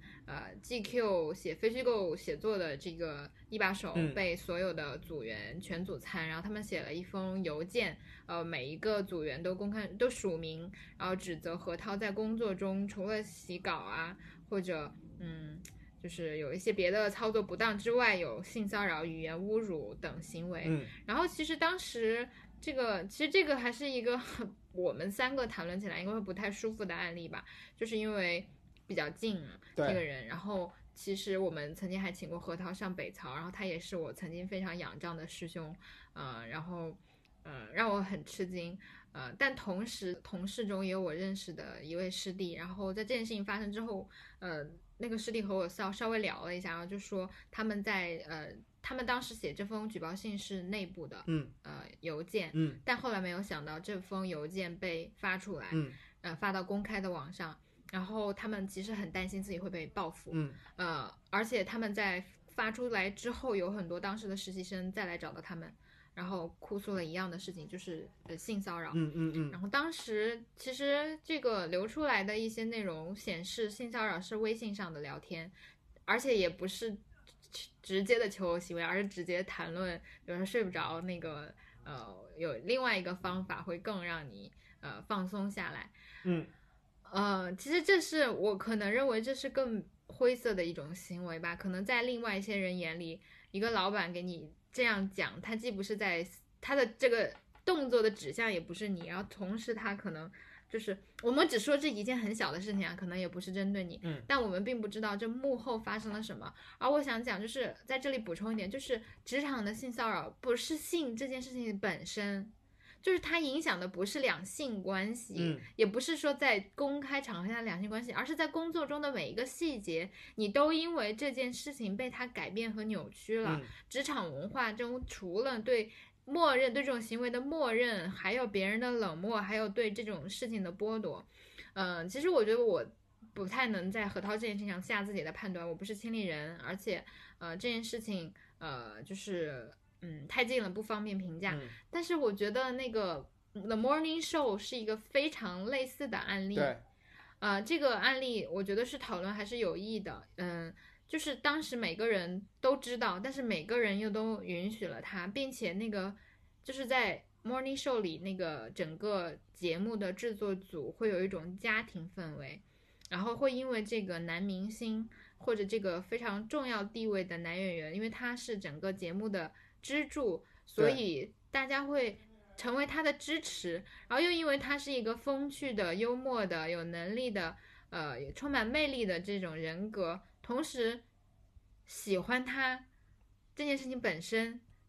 GQ 写非虚构写作的这个一把手被所有的组员全组参，然后他们写了一封邮件，每一个组员都署名，然后指责何涛在工作中除了洗稿啊或者就是有一些别的操作不当之外，有性骚扰、语言侮辱等行为。然后其实当时这个还是一个我们3个谈论起来应该会不太舒服的案例吧，就是因为比较近这个人，然后其实我们曾经还请过何涛上北曹，然后他也是我曾经非常仰仗的师兄，然后让我很吃惊，但同时同事中也有我认识的一位师弟，然后在这件事情发生之后，那个师弟和我稍微聊了一下，然后就说他们当时写这封举报信是内部的邮件，但后来没有想到这封邮件被发出来，发到公开的网上，然后他们其实很担心自己会被报复，而且他们在发出来之后，有很多当时的实习生再来找到他们，然后哭诉了一样的事情，就是性骚扰。然后当时其实这个流出来的一些内容显示，性骚扰是微信上的聊天，而且也不是直接的求偶行为，而是直接谈论，比如说睡不着那个有另外一个方法会更让你放松下来。其实这是我可能认为这是更灰色的一种行为吧，可能在另外一些人眼里，一个老板给你这样讲，他既不是在他的这个动作的指向也不是你，然后同时他可能就是我们只说这一件很小的事情可能也不是针对你，但我们并不知道这幕后发生了什么。而我想讲就是在这里补充一点，就是职场的性骚扰不是性这件事情本身，就是它影响的不是两性关系，也不是说在公开场合下的两性关系，而是在工作中的每一个细节，你都因为这件事情被它改变和扭曲了。职场文化中除了对这种行为的默认，还有别人的冷漠，还有对这种事情的剥夺。其实我觉得我不太能在何涛这件事情上下自己的判断，我不是亲历人，而且这件事情就是太近了不方便评价，但是我觉得那个 The Morning Show 是一个非常类似的案例。这个案例我觉得是讨论还是有意义的。就是当时每个人都知道，但是每个人又都允许了他，并且那个就是在 Morning Show 里那个整个节目的制作组会有一种家庭氛围，然后会因为这个男明星或者这个非常重要地位的男演员，因为他是整个节目的支柱，所以大家会成为他的支持，然后又因为他是一个风趣的、幽默的、有能力的充满魅力的这种人格，同时喜欢他这件事情本身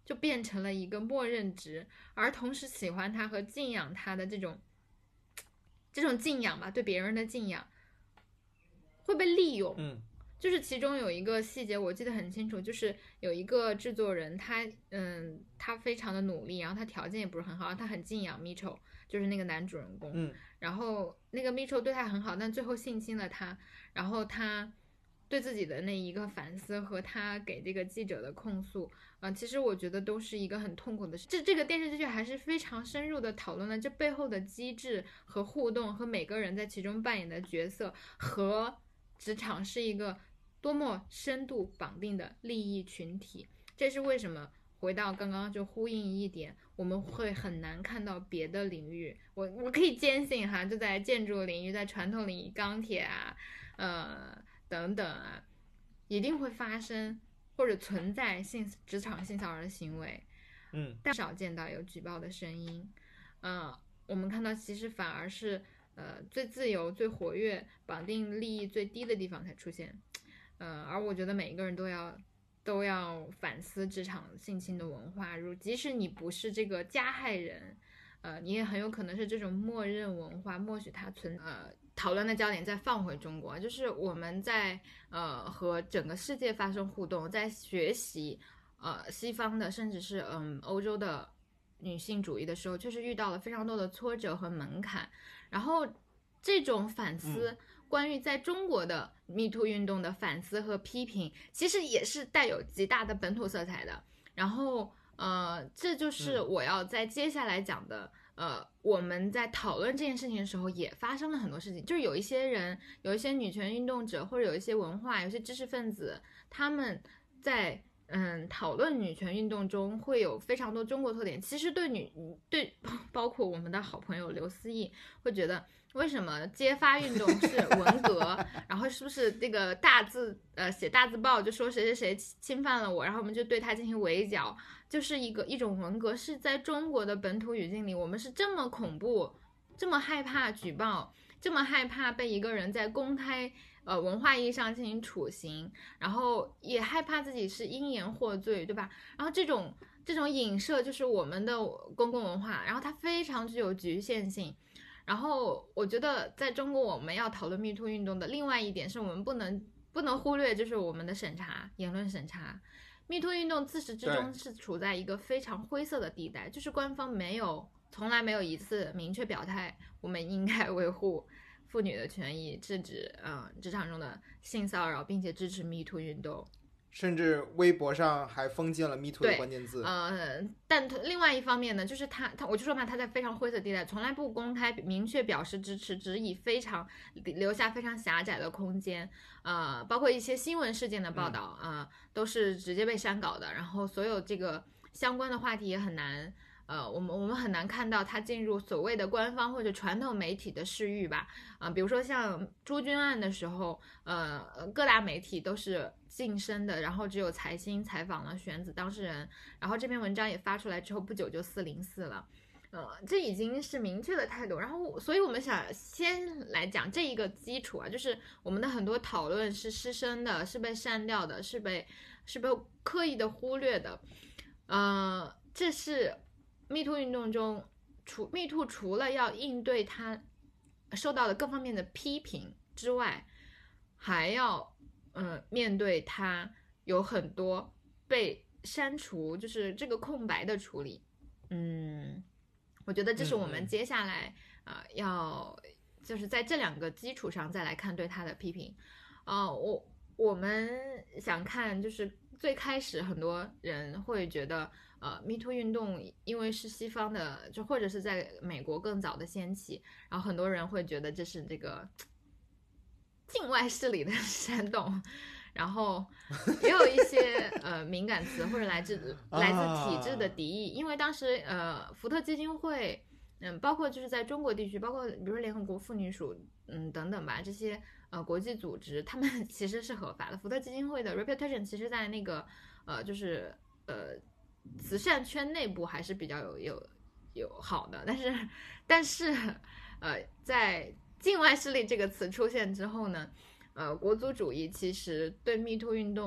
就变成了一个默认值，而同时喜欢他和敬仰他的这种敬仰吧，对别人的敬仰会被利用。就是其中有一个细节我记得很清楚，就是有一个制作人，他非常的努力，然后他条件也不是很好，他很敬仰 Mitchell， 就是那个男主人公。然后那个 Mitchell 对他很好，但最后性侵了他，然后他对自己的那一个反思和他给这个记者的控诉，其实我觉得都是一个很痛苦的事。这个电视剧还是非常深入的讨论了这背后的机制和互动，和每个人在其中扮演的角色，和职场是一个多么深度绑定的利益群体。这是为什么回到刚刚就呼应一点，我们会很难看到别的领域。我可以坚信哈，就在建筑领域，在传统领域，钢铁啊，等等啊，一定会发生或者存在职场性骚扰的行为。但少见到有举报的声音。我们看到其实反而是最自由、最活跃、绑定利益最低的地方才出现。而我觉得每一个人都要反思职场性侵的文化，即使你不是这个加害人，你也很有可能是这种默认文化，默许它存在。讨论的焦点再放回中国，就是我们在和整个世界发生互动，在学习西方的甚至是欧洲的女性主义的时候，确实遇到了非常多的挫折和门槛。然后这种反思，关于在中国的 MeToo 运动的反思和批评，其实也是带有极大的本土色彩的。然后这就是我要在接下来讲的。我们在讨论这件事情的时候也发生了很多事情，就是有一些人，有一些女权运动者，或者有一些文化，有些知识分子，他们在讨论女权运动中会有非常多中国特点。其实对包括我们的好朋友刘思义会觉得，为什么揭发运动是文革然后是不是这个大字写大字报就说谁谁谁侵犯了我，然后我们就对他进行围剿，就是一种文革。是在中国的本土语境里，我们是这么恐怖，这么害怕举报，这么害怕被一个人在公开文化意义上进行处刑，然后也害怕自己是因言获罪，对吧？然后这种影射就是我们的公共文化，然后它非常具有局限性。然后我觉得在中国我们要讨论 MeToo 运动的另外一点是，我们不能忽略就是我们的审查，言论审查。MeToo 运动自始至终是处在一个非常灰色的地带，就是官方从来没有一次明确表态我们应该维护妇女的权益，制止职场中的性骚扰，并且支持 MeToo 运动。 甚至微博上还封禁了 MeToo 的关键字。 但另外一方面呢，就是我就说嘛，他在非常灰色地带，从来不公开明确表示支持，只以留下非常狭窄的空间。包括一些新闻事件的报道都是直接被删稿的。然后所有这个相关的话题也很难。我们很难看到它进入所谓的官方或者传统媒体的视域吧。比如说像朱军案的时候，各大媒体都是晋升的，然后只有财新采访了玄子当事人，然后这篇文章也发出来之后不久就404了。这已经是明确的态度。然后所以我们想先来讲这一个基础啊，就是我们的很多讨论是失声的，是被删掉的，是被刻意的忽略的。这是MeToo 运动中MeToo 除了要应对它受到的各方面的批评之外，还要面对它有很多被删除，就是这个空白的处理。我觉得这是我们接下来就是在这两个基础上再来看对它的批评。我们想看，就是最开始很多人会觉得MeToo 运动因为是西方的，就或者是在美国更早的掀起，然后很多人会觉得这是这个境外势力的煽动，然后也有一些敏感词或者来自体制的敌意。因为当时福特基金会包括就是在中国地区，包括比如说联合国妇女署等等吧，这些国际组织他们其实是合法的。福特基金会的 reputation 其实在那个就是慈善圈内部还是比较有好的，但是在境外势力这个词出现之后呢，国族主义其实对 MeToo 运动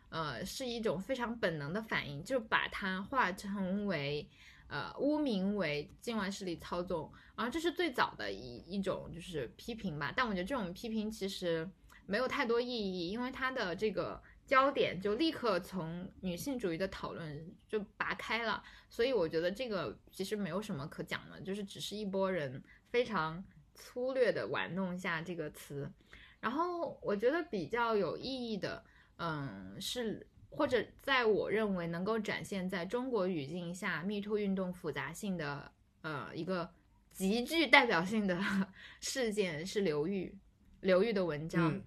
是一种非常本能的反应，就把它化成为污名为境外势力操纵，然后这是最早的一种就是批评吧。但我觉得这种批评其实没有太多意义，因为它的这个焦点就立刻从女性主义的讨论就拔开了，所以我觉得这个其实没有什么可讲的，就是只是一波人非常粗略的玩弄一下这个词。然后我觉得比较有意义的是或者在我认为能够展现在中国语境下MeToo运动复杂性的一个极具代表性的事件是刘玉的文章。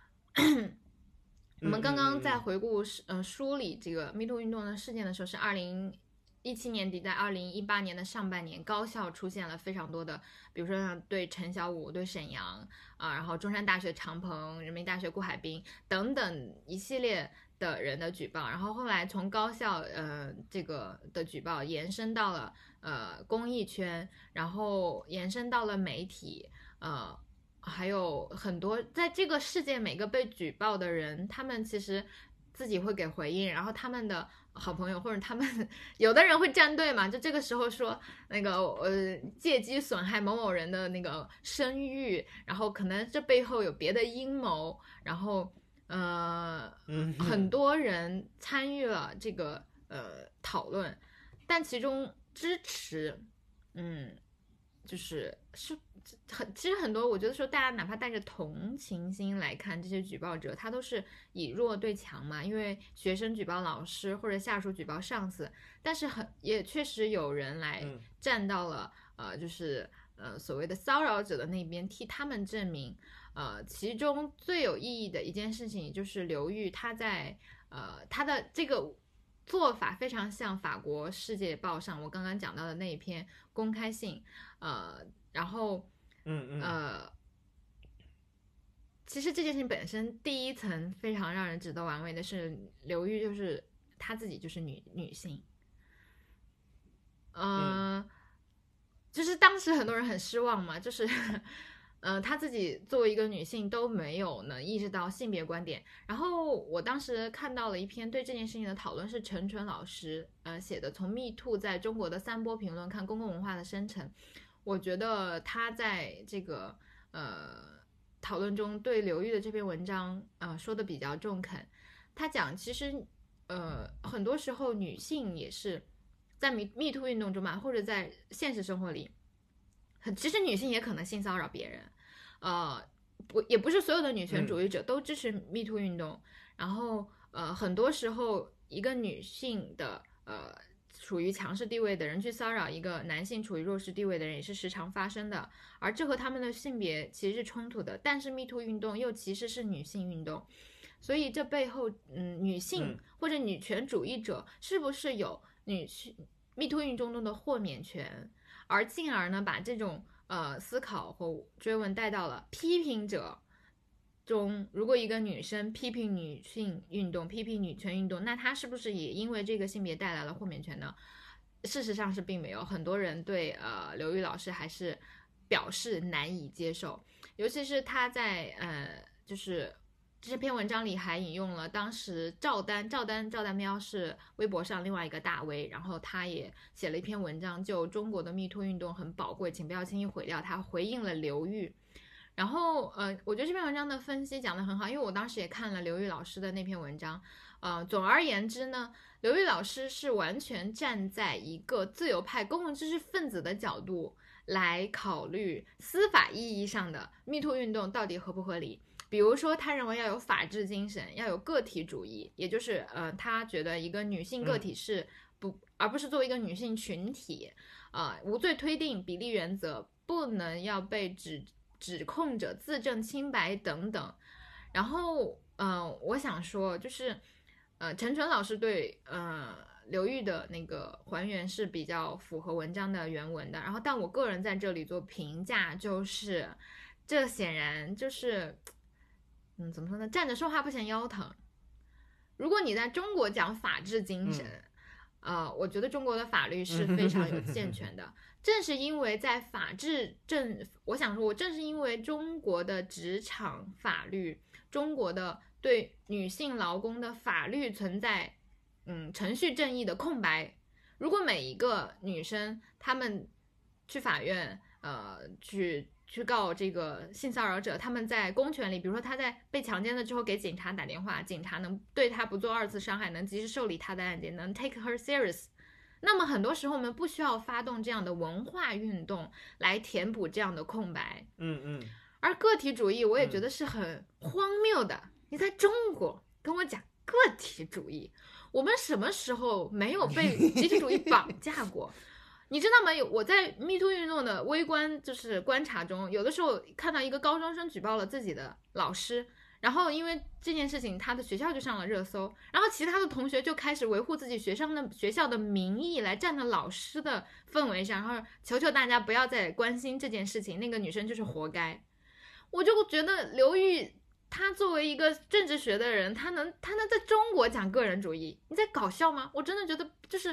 我们刚刚在回顾梳理这个 MeToo 运动的事件的时候，是2017年底在2018年的上半年，高校出现了非常多的，比如说像对陈小武、对沈阳然后中山大学常鹏、人民大学顾海滨等等一系列的人的举报，然后后来从高校这个的举报延伸到了公益圈，然后延伸到了媒体还有很多在这个事件每个被举报的人，他们其实自己会给回应，然后他们的好朋友或者他们有的人会站队嘛，就这个时候说那个借机损害某某人的那个声誉，然后可能这背后有别的阴谋，然后很多人参与了这个讨论，但其中支持其实很多我觉得说大家哪怕带着同情心来看这些举报者，他都是以弱对强嘛，因为学生举报老师或者下属举报上司，但是也确实有人来站到了就是所谓的骚扰者的那边替他们证明。其中最有意义的一件事情就是刘玉他在他的这个做法非常像法国《世界报》上我刚刚讲到的那一篇公开信，然后其实这件事情本身第一层非常让人值得玩味的是刘玉就是她自己就是女性，就是当时很多人很失望嘛，就是她自己作为一个女性都没有能意识到性别观点。然后我当时看到了一篇对这件事情的讨论，是陈纯老师写的《从 MeToo 在中国的三波评论看公共文化的生成》。我觉得他在这个讨论中对刘玉的这篇文章说的比较中肯。他讲其实很多时候女性也是在 MeToo 运动中嘛，或者在现实生活里，其实女性也可能性骚扰别人，也不是所有的女权主义者都支持 MeToo 运动，然后很多时候一个女性的处于强势地位的人去骚扰一个男性处于弱势地位的人也是时常发生的，而这和他们的性别其实是冲突的，但是 MeToo 运动又其实是女性运动，所以这背后女性或者女权主义者是不是有MeToo 运动中的豁免权，而进而呢把这种思考和追问带到了批评者中。如果一个女生批评女性运动、批评女权运动，那她是不是也因为这个性别带来了豁免权呢？事实上是并没有，很多人对刘玉老师还是表示难以接受，尤其是他在就是这篇文章里还引用了当时赵丹喵是微博上另外一个大 V， 然后他也写了一篇文章，就中国的 MeToo 运动很宝贵，请不要轻易毁掉它，回应了刘玉。然后我觉得这篇文章的分析讲得很好，因为我当时也看了刘玉老师的那篇文章。总而言之呢，刘玉老师是完全站在一个自由派公共知识分子的角度来考虑司法意义上的 MeToo 运动到底合不合理。比如说他认为要有法治精神，要有个体主义，也就是他觉得一个女性个体是而不是作为一个女性群体无罪推定、比例原则，不能要被指控者自证清白等等。然后我想说就是陈纯老师对刘玉的那个还原是比较符合文章的原文的，然后但我个人在这里做评价，就是这显然就是怎么说呢，站着说话不嫌腰疼。如果你在中国讲法治精神我觉得中国的法律是非常有健全的正是因为在法治我想说我正是因为中国的职场法律、中国的对女性劳工的法律存在程序正义的空白。如果每一个女生她们去法院去告这个性骚扰者，他们在公权力，比如说他在被强奸了之后给警察打电话，警察能对他不做2次伤害，能及时受理他的案件，能 take her serious。 那么很多时候我们不需要发动这样的文化运动来填补这样的空白。而个体主义我也觉得是很荒谬的。你在中国跟我讲个体主义，我们什么时候没有被集体主义绑架过？你知道吗？我在 MeToo 运动的微观就是观察中，有的时候看到一个高中生举报了自己的老师，然后因为这件事情他的学校就上了热搜，然后其他的同学就开始维护自己学校的名义，来站在老师的氛围上，然后求求大家不要再关心这件事情，那个女生就是活该。我就觉得刘玉他作为一个政治学的人，他能在中国讲个人主义，你在搞笑吗？我真的觉得就是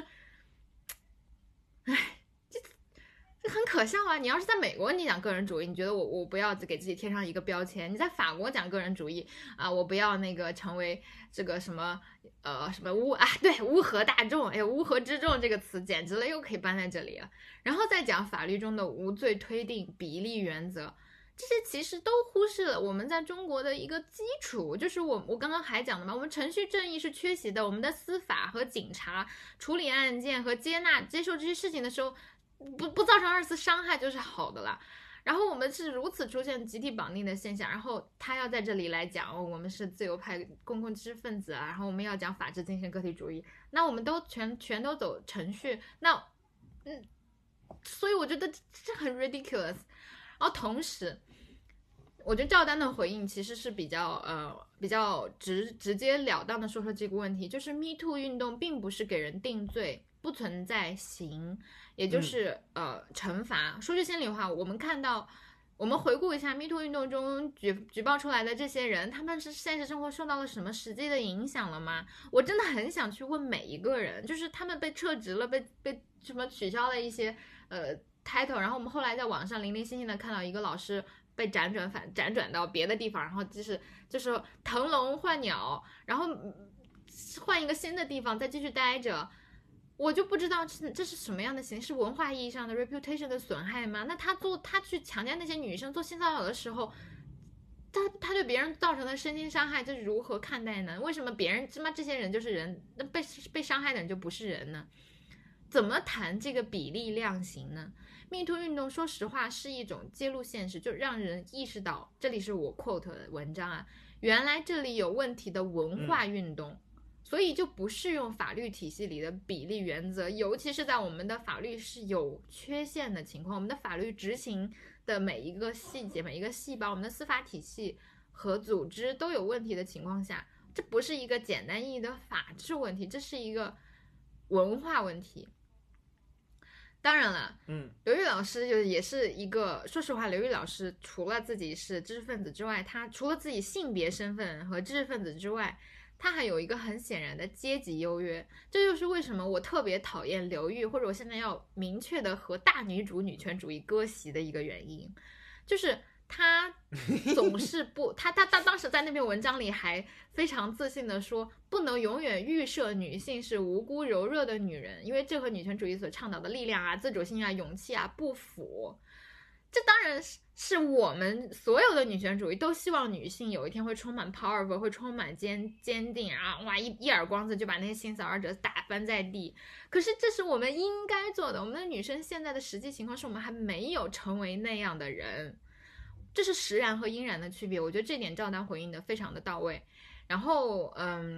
这很可笑啊！你要是在美国你讲个人主义，你觉得我不要给自己贴上一个标签；你在法国讲个人主义啊，我不要那个成为这个什么乌合大众，哎，乌合之众这个词简直了，又可以搬在这里了。然后再讲法律中的无罪推定、比例原则，这些其实都忽视了我们在中国的一个基础，就是我刚刚还讲的嘛，我们程序正义是缺席的，我们的司法和警察处理案件和接受这些事情的时候，不造成2次伤害就是好的了。然后我们是如此出现集体绑定的现象，然后他要在这里来讲我们是自由派公共知识分子啊，然后我们要讲法治精神个体主义，那我们都全都走程序，那所以我觉得这很 ridiculous。 然后同时我觉得赵丹的回应其实是比较直截了当的说这个问题，就是 MeToo 运动并不是给人定罪，不存在刑，也就是惩罚。说句心里话，我们回顾一下 MeToo 运动中举报出来的这些人，他们是现实生活受到了什么实际的影响了吗？我真的很想去问每一个人，就是他们被撤职了，被什么取消了一些title， 然后我们后来在网上零零星星的看到一个老师被辗转到别的地方，然后就是腾笼换鸟，然后换一个新的地方再继续待着。我就不知道这是什么样的形式，文化意义上的 reputation 的损害吗？那他去强奸那些女生做性骚扰的时候，他对别人造成的身心伤害，这是如何看待呢？为什么别人这些人就是人，那被伤害的人就不是人呢？怎么谈这个比例量刑呢？MeToo 运动说实话是一种揭露现实，就让人意识到，这里是我 quote 的文章啊，原来这里有问题的文化运动，所以就不适用法律体系里的比例原则，尤其是在我们的法律是有缺陷的情况，我们的法律执行的每一个细节、每一个细胞，我们的司法体系和组织都有问题的情况下，这不是一个简单意义的法治问题，这是一个文化问题。当然了，刘玉老师就也是一个，说实话，刘玉老师除了自己是知识分子之外，他除了自己性别身份和知识分子之外，他还有一个很显然的阶级优越。这就是为什么我特别讨厌刘玉，或者我现在要明确的和大女主女权主义割席的一个原因，就是他总是不他当时在那篇文章里还非常自信的说，不能永远预设女性是无辜柔弱的女人，因为这和女权主义所倡导的力量啊、自主性啊、勇气啊不符。这当然是我们所有的女权主义都希望女性有一天会充满 powerful， 会充满坚定啊，哇，一耳光子就把那些性骚扰者打翻在地。可是这是我们应该做的，我们的女生现在的实际情况是我们还没有成为那样的人，这是实然和应然的区别。我觉得这点赵丹回应的非常的到位。然后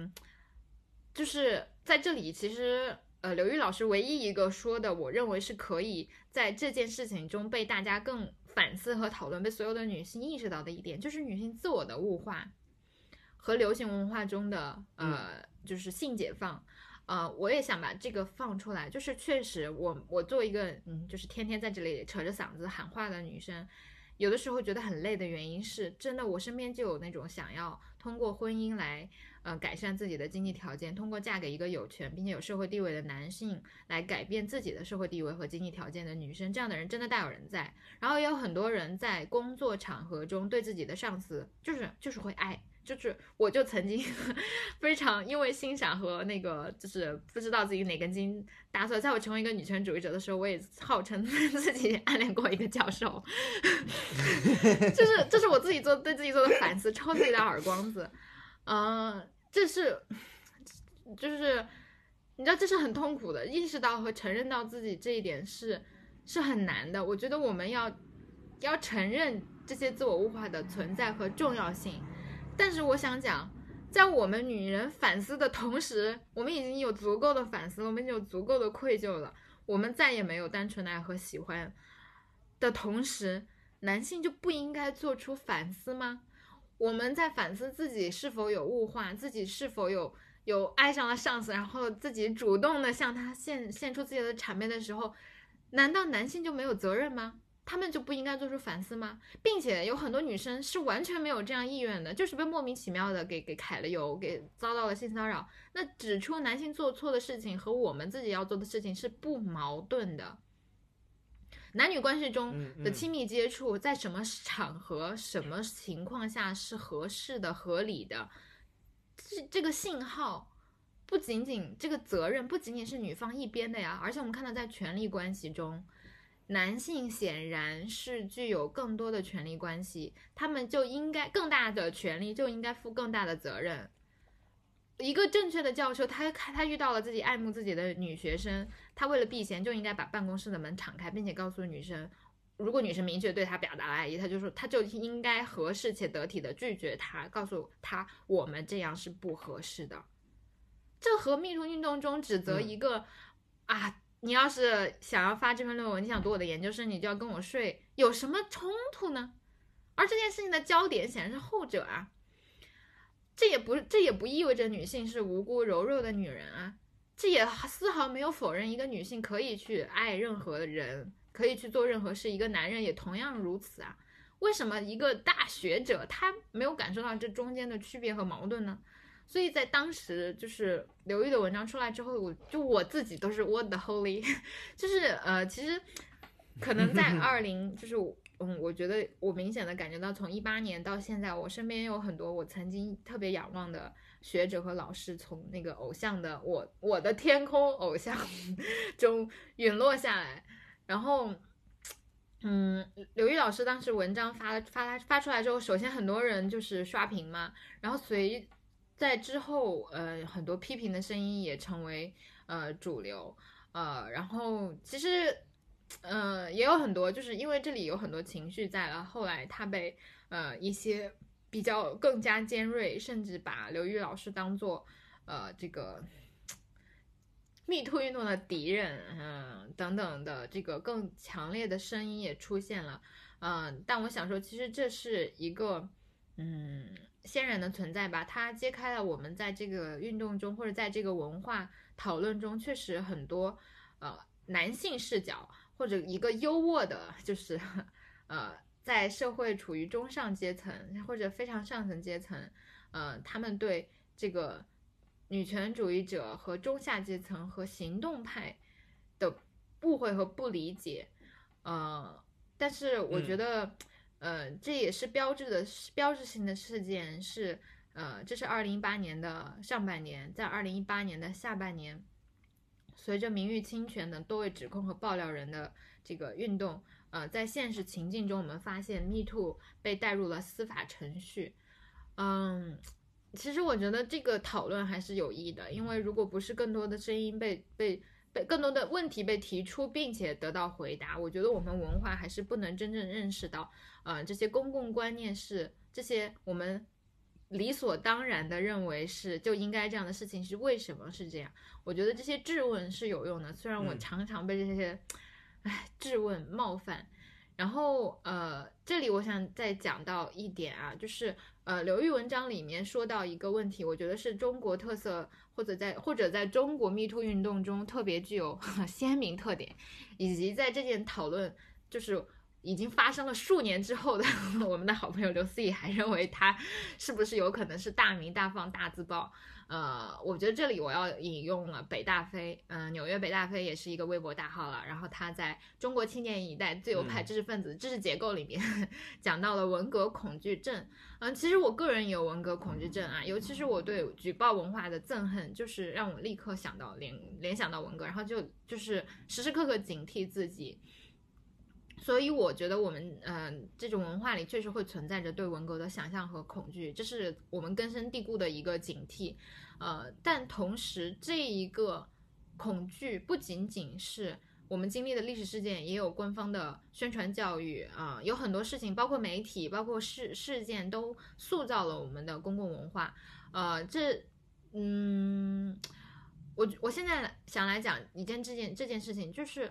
就是在这里其实刘玉老师唯一一个说的，我认为是可以在这件事情中被大家更反思和讨论，被所有的女性意识到的一点，就是女性自我的物化和流行文化中的就是性解放。我也想把这个放出来，就是确实我作为一个就是天天在这里扯着嗓子喊话的女生，有的时候觉得很累的原因是，真的我身边就有那种想要通过婚姻来改善自己的经济条件，通过嫁给一个有权并且有社会地位的男性来改变自己的社会地位和经济条件的女生，这样的人真的大有人在。然后也有很多人在工作场合中对自己的上司就是会爱， 就是我就曾经非常因为欣赏和那个就是不知道自己哪根筋搭错，在我成为一个女权主义者的时候，我也号称自己暗恋过一个教授，这是我自己对自己做的反思，抽自己的耳光子，就是你知道这是很痛苦的，意识到和承认到自己这一点是很难的。我觉得我们要承认这些自我物化的存在和重要性，但是我想讲，在我们女人反思的同时，我们已经有足够的反思，我们已经有足够的愧疚了，我们再也没有单纯的爱和喜欢的同时，男性就不应该做出反思吗？我们在反思自己是否有物化，自己是否有爱上了上司，然后自己主动的向他献出自己的谄媚的时候，难道男性就没有责任吗？他们就不应该做出反思吗？并且有很多女生是完全没有这样意愿的，就是被莫名其妙的给揩了油，给遭到了性骚扰。那指出男性做错的事情和我们自己要做的事情是不矛盾的。男女关系中的亲密接触，在什么场合、什么情况下是合适的、合理的？这个信号不仅仅这个责任不仅仅是女方一边的呀，而且我们看到在权力关系中，男性显然是具有更多的权力关系，他们就应该更大的权利，就应该负更大的责任。一个正确的教授，他遇到了自己爱慕自己的女学生，他为了避嫌就应该把办公室的门敞开，并且告诉女生，如果女生明确对他表达了爱意，他就应该合适且得体的拒绝他，告诉他我们这样是不合适的。这和Me Too运动中指责一个你要是想要发这篇论文，你想读我的研究生，你就要跟我睡，有什么冲突呢？而这件事情的焦点显然是后者啊。这也不意味着女性是无辜柔弱的女人啊，这也丝毫没有否认一个女性可以去爱任何人，可以去做任何事，一个男人也同样如此啊。为什么一个大学者他没有感受到这中间的区别和矛盾呢？所以在当时就是刘玉的文章出来之后，我自己都是 what the holy 就是其实可能在就是我觉得我明显的感觉到从18年到现在，我身边有很多我曾经特别仰望的学者和老师从那个偶像的我的天空偶像中陨落下来。然后刘玉老师当时文章发出来之后，首先很多人就是刷屏嘛，然后在之后很多批评的声音也成为主流，然后其实也有很多就是因为这里有很多情绪在了，后来他被一些比较更加尖锐，甚至把刘玉老师当作这个Me Too运动的敌人等等的这个更强烈的声音也出现了。但我想说其实这是一个鲜然的存在吧，它揭开了我们在这个运动中或者在这个文化讨论中确实很多男性视角，或者一个优渥的就是在社会处于中上阶层或者非常上层阶层他们对这个女权主义者和中下阶层和行动派的误会和不理解。但是我觉得这也是标志性的事件，是这是2018年的上半年，在2018年的下半年，随着名誉侵权的多位指控和爆料人的这个运动，在现实情境中，我们发现 Me Too 被带入了司法程序。其实我觉得这个讨论还是有益的，因为如果不是更多的声音被更多的问题被提出并且得到回答，我觉得我们文化还是不能真正认识到这些公共观念是这些我们理所当然的认为是就应该这样的事情是为什么是这样。我觉得这些质问是有用的，虽然我常常被这些质问冒犯。然后这里我想再讲到一点就是刘玉文章里面说到一个问题，我觉得是中国特色或者在中国 Me Too 运动中特别具有鲜明特点，以及在这件讨论就是已经发生了数年之后的我们的好朋友刘思义还认为他是不是有可能是大鸣大放大自爆。 我觉得这里我要引用了北大飞，纽约北大飞也是一个微博大号了，然后他在中国青年一代自由派知识分子知识结构里面讲到了文革恐惧症。其实我个人也有文革恐惧症啊，尤其是我对举报文化的憎恨，就是让我立刻想到联想到文革，然后就是时时刻刻警惕自己。所以我觉得我们这种文化里确实会存在着对文革的想象和恐惧，这是我们根深蒂固的一个警惕。但同时这一个恐惧不仅仅是我们经历的历史事件，也有官方的宣传教育有很多事情，包括媒体，包括事件都塑造了我们的公共文化。我现在想来讲这件事情，就是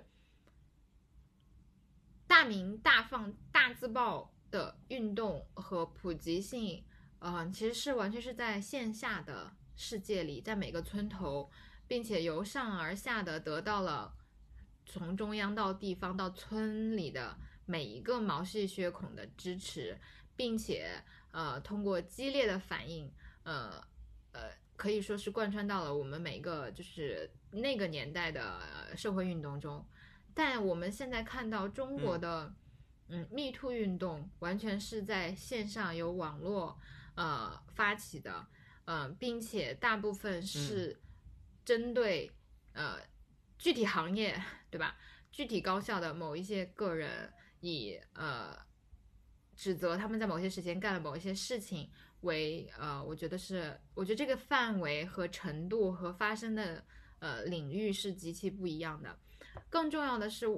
大鸣大放大字报的运动和普及性其实是完全是在线下的世界里，在每个村头，并且由上而下的得到了从中央到地方到村里的每一个毛细血孔的支持，并且通过激烈的反应可以说是贯穿到了我们每个就是那个年代的社会运动中。但我们现在看到中国的Me Too 运动完全是在线上由网络发起的，并且大部分是针对具体行业，对吧？具体高校的某一些个人，以指责他们在某些时间干了某一些事情为我觉得这个范围和程度和发生的领域是极其不一样的。更重要的是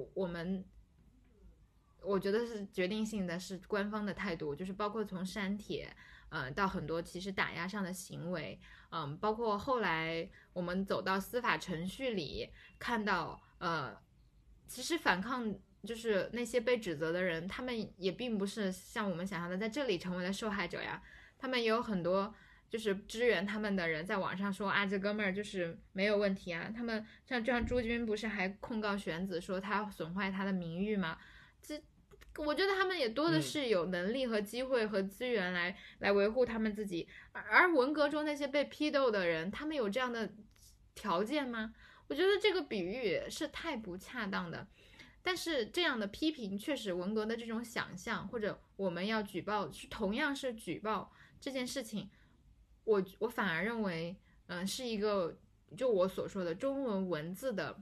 我觉得是决定性的是官方的态度，就是包括从删帖到很多其实打压上的行为，包括后来我们走到司法程序里看到其实反抗就是那些被指责的人，他们也并不是像我们想象的在这里成为了受害者呀，他们也有很多就是支援他们的人在网上说这哥们儿就是没有问题啊。他们像朱军不是还控告玄子说他损坏他的名誉吗？我觉得他们也多的是有能力和机会和资源来维护他们自己。而文革中那些被批斗的人，他们有这样的条件吗？我觉得这个比喻是太不恰当的。但是这样的批评确实文革的这种想象，或者我们要举报同样是举报这件事情，我反而认为是一个就我所说的中文文字的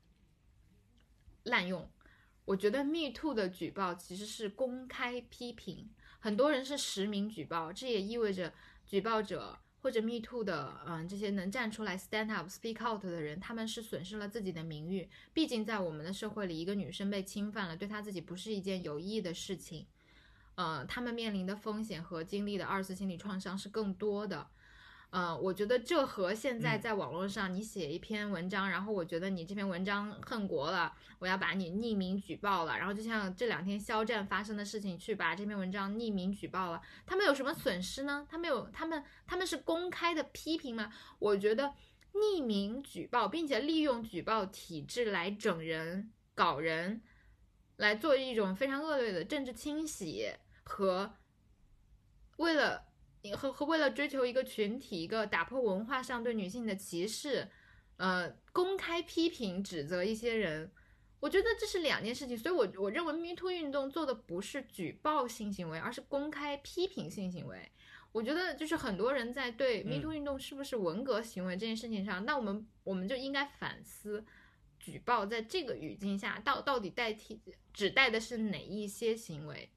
滥用。我觉得 Me Too 的举报其实是公开批评，很多人是实名举报，这也意味着举报者或者 Me Too 的这些能站出来 stand up speak out 的人，他们是损失了自己的名誉。毕竟在我们的社会里，一个女生被侵犯了，对她自己不是一件有益的事情，他们面临的风险和经历的二次心理创伤是更多的。我觉得这和现在在网络上你写一篇文章，然后我觉得你这篇文章恨国了，我要把你匿名举报了，然后就像这2天肖战发生的事情，去把这篇文章匿名举报了，他们有什么损失呢？他们是公开的批评吗？我觉得匿名举报，并且利用举报体制来整人、搞人，来做一种非常恶劣的政治清洗，和为了追求一个群体，一个打破文化上对女性的歧视，公开批评指责一些人，我觉得这是2件事情。所以我认为 Me Too 运动做的不是举报性行为，而是公开批评性行为。我觉得就是很多人在对 Me Too 运动是不是文革行为这件事情上，那我们就应该反思举报在这个语境下到底指代的是哪一些行为。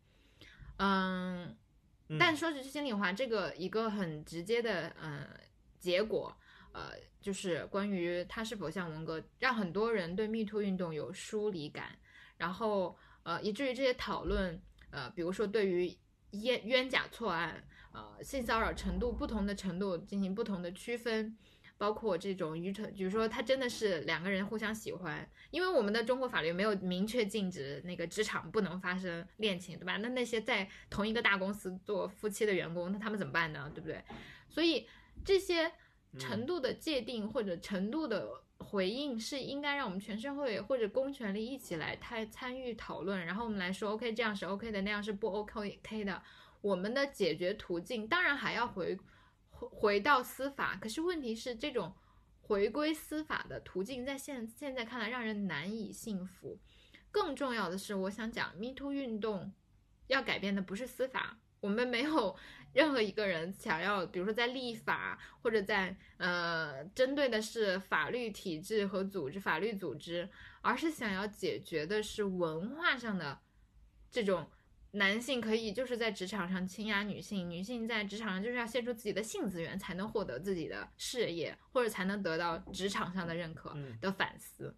但说句心里话，这个一个很直接的结果就是关于它是否像文革，让很多人对 Me Too 运动有疏离感，然后以至于这些讨论比如说对于冤假错案性骚扰程度不同的程度进行不同的区分，包括这种愚蠢，比如说他真的是2个人互相喜欢，因为我们的中国法律没有明确禁止那个职场不能发生恋情，对吧？那些在同一个大公司做夫妻的员工，那他们怎么办呢？对不对？所以这些程度的界定或者程度的回应是应该让我们全社会或者公权力一起来参与讨论，然后我们来说 OK 这样是 OK 的，那样是不 OK 的。我们的解决途径当然还要回回到司法，可是问题是这种回归司法的途径在现在看来让人难以信服。更重要的是，我想讲 MeToo 运动要改变的不是司法，我们没有任何一个人想要比如说在立法或者在针对的是法律体制和法律组织，而是想要解决的是文化上的这种男性可以就是在职场上倾压女性，女性在职场上就是要献出自己的性资源才能获得自己的事业，或者才能得到职场上的认可的反思。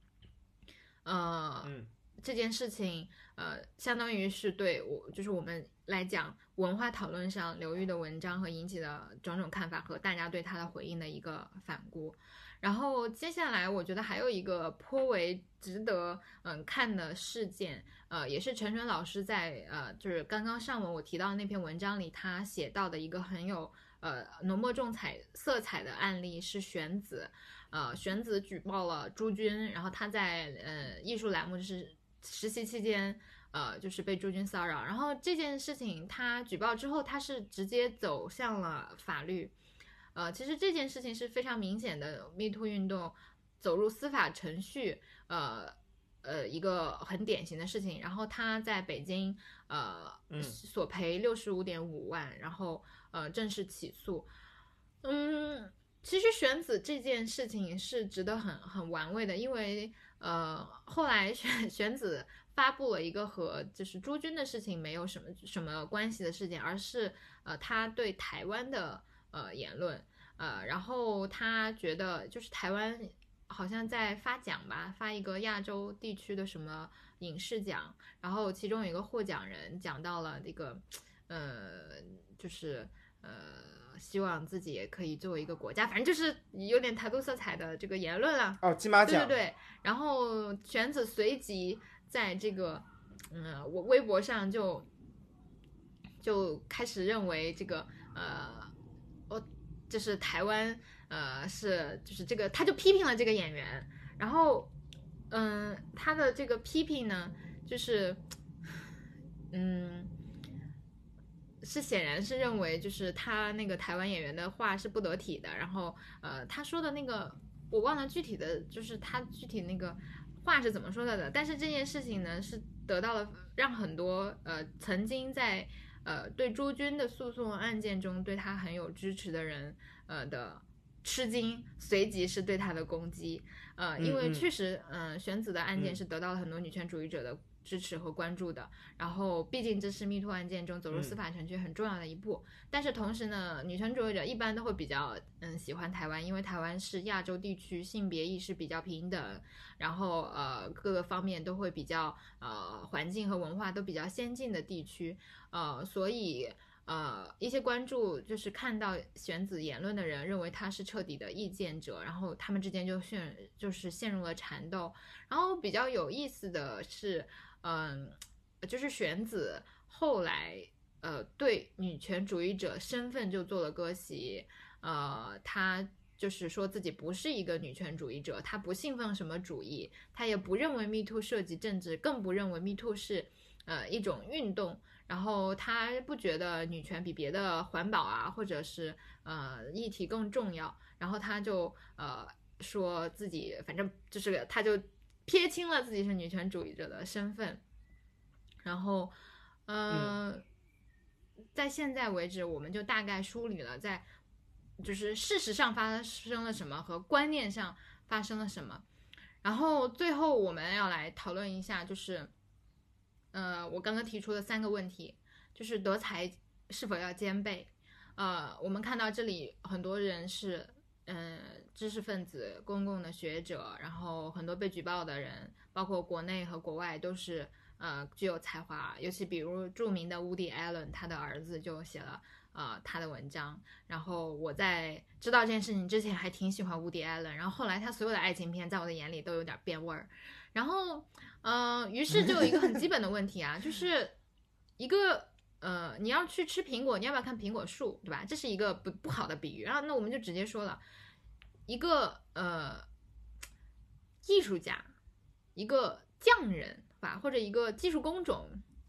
这件事情相当于是对就是我们来讲文化讨论上刘玉的文章和引起的种种看法和大家对他的回应的一个反顾。然后接下来我觉得还有一个颇为值得看的事件，也是陈纯老师在就是刚刚上文我提到的那篇文章里他写到的一个很有浓墨重彩色彩的案例，是玄子。玄子举报了朱军，然后他在艺术栏目就是实习期间就是被朱军骚扰，然后这件事情他举报之后他是直接走向了法律。其实这件事情是非常明显的 MeToo 运动走入司法程序一个很典型的事情。然后他在北京索赔65.5万，然后正式起诉。其实玄子这件事情是值得很玩味的，因为后来玄子发布了一个和就是朱军的事情没有什么关系的事件，而是他对台湾的言论。然后他觉得就是台湾好像在发奖吧，发一个亚洲地区的什么影视奖，然后其中有一个获奖人讲到了这个就是希望自己也可以作为一个国家，反正就是有点台独色彩的这个言论了。 金马奖。 对。然后玄子随即在这个我微博上就开始认为这个就是台湾是就是这个，他就批评了这个演员。然后他的这个批评呢就是是显然是认为就是他那个台湾演员的话是不得体的。然后他说的那个我忘了具体的就是他具体那个话是怎么说的，但是这件事情呢是得到了让很多曾经在对朱军的诉讼案件中对他很有支持的人的吃惊，随即是对他的攻击。因为确实玄子的案件是得到了很多女权主义者的支持和关注的，然后毕竟这是 MeToo 案件中走入司法程序很重要的一步。但是同时呢，女权主义者一般都会比较喜欢台湾，因为台湾是亚洲地区性别意识比较平等，然后各个方面都会比较环境和文化都比较先进的地区。所以一些关注就是看到玄子言论的人认为他是彻底的意见者，然后他们之间就是陷入了缠斗。然后比较有意思的是就是玄子后来对女权主义者身份就做了割席。他就是说自己不是一个女权主义者，他不信奉什么主义，他也不认为 MeToo 涉及政治，更不认为 MeToo 是一种运动。然后他不觉得女权比别的环保啊或者是议题更重要。然后他就说自己反正就是他就撇清了自己是女权主义者的身份。然后在现在为止我们就大概梳理了在就是事实上发生了什么和观念上发生了什么。然后最后我们要来讨论一下就是我刚刚提出的3个问题，就是德才是否要兼备。我们看到这里很多人是知识分子、公共的学者，然后很多被举报的人包括国内和国外都是具有才华，尤其比如著名的 Woody Allen， 他的儿子就写了他的文章。然后我在知道这件事情之前还挺喜欢 Woody Allen， 然后后来他所有的爱情片在我的眼里都有点变味儿。然后于是就有一个很基本的问题啊，就是一个你要去吃苹果，你要不要看苹果树，对吧？这是一个不好的比喻。然后那我们就直接说了，一个艺术家，一个匠人吧，或者一个技术工种，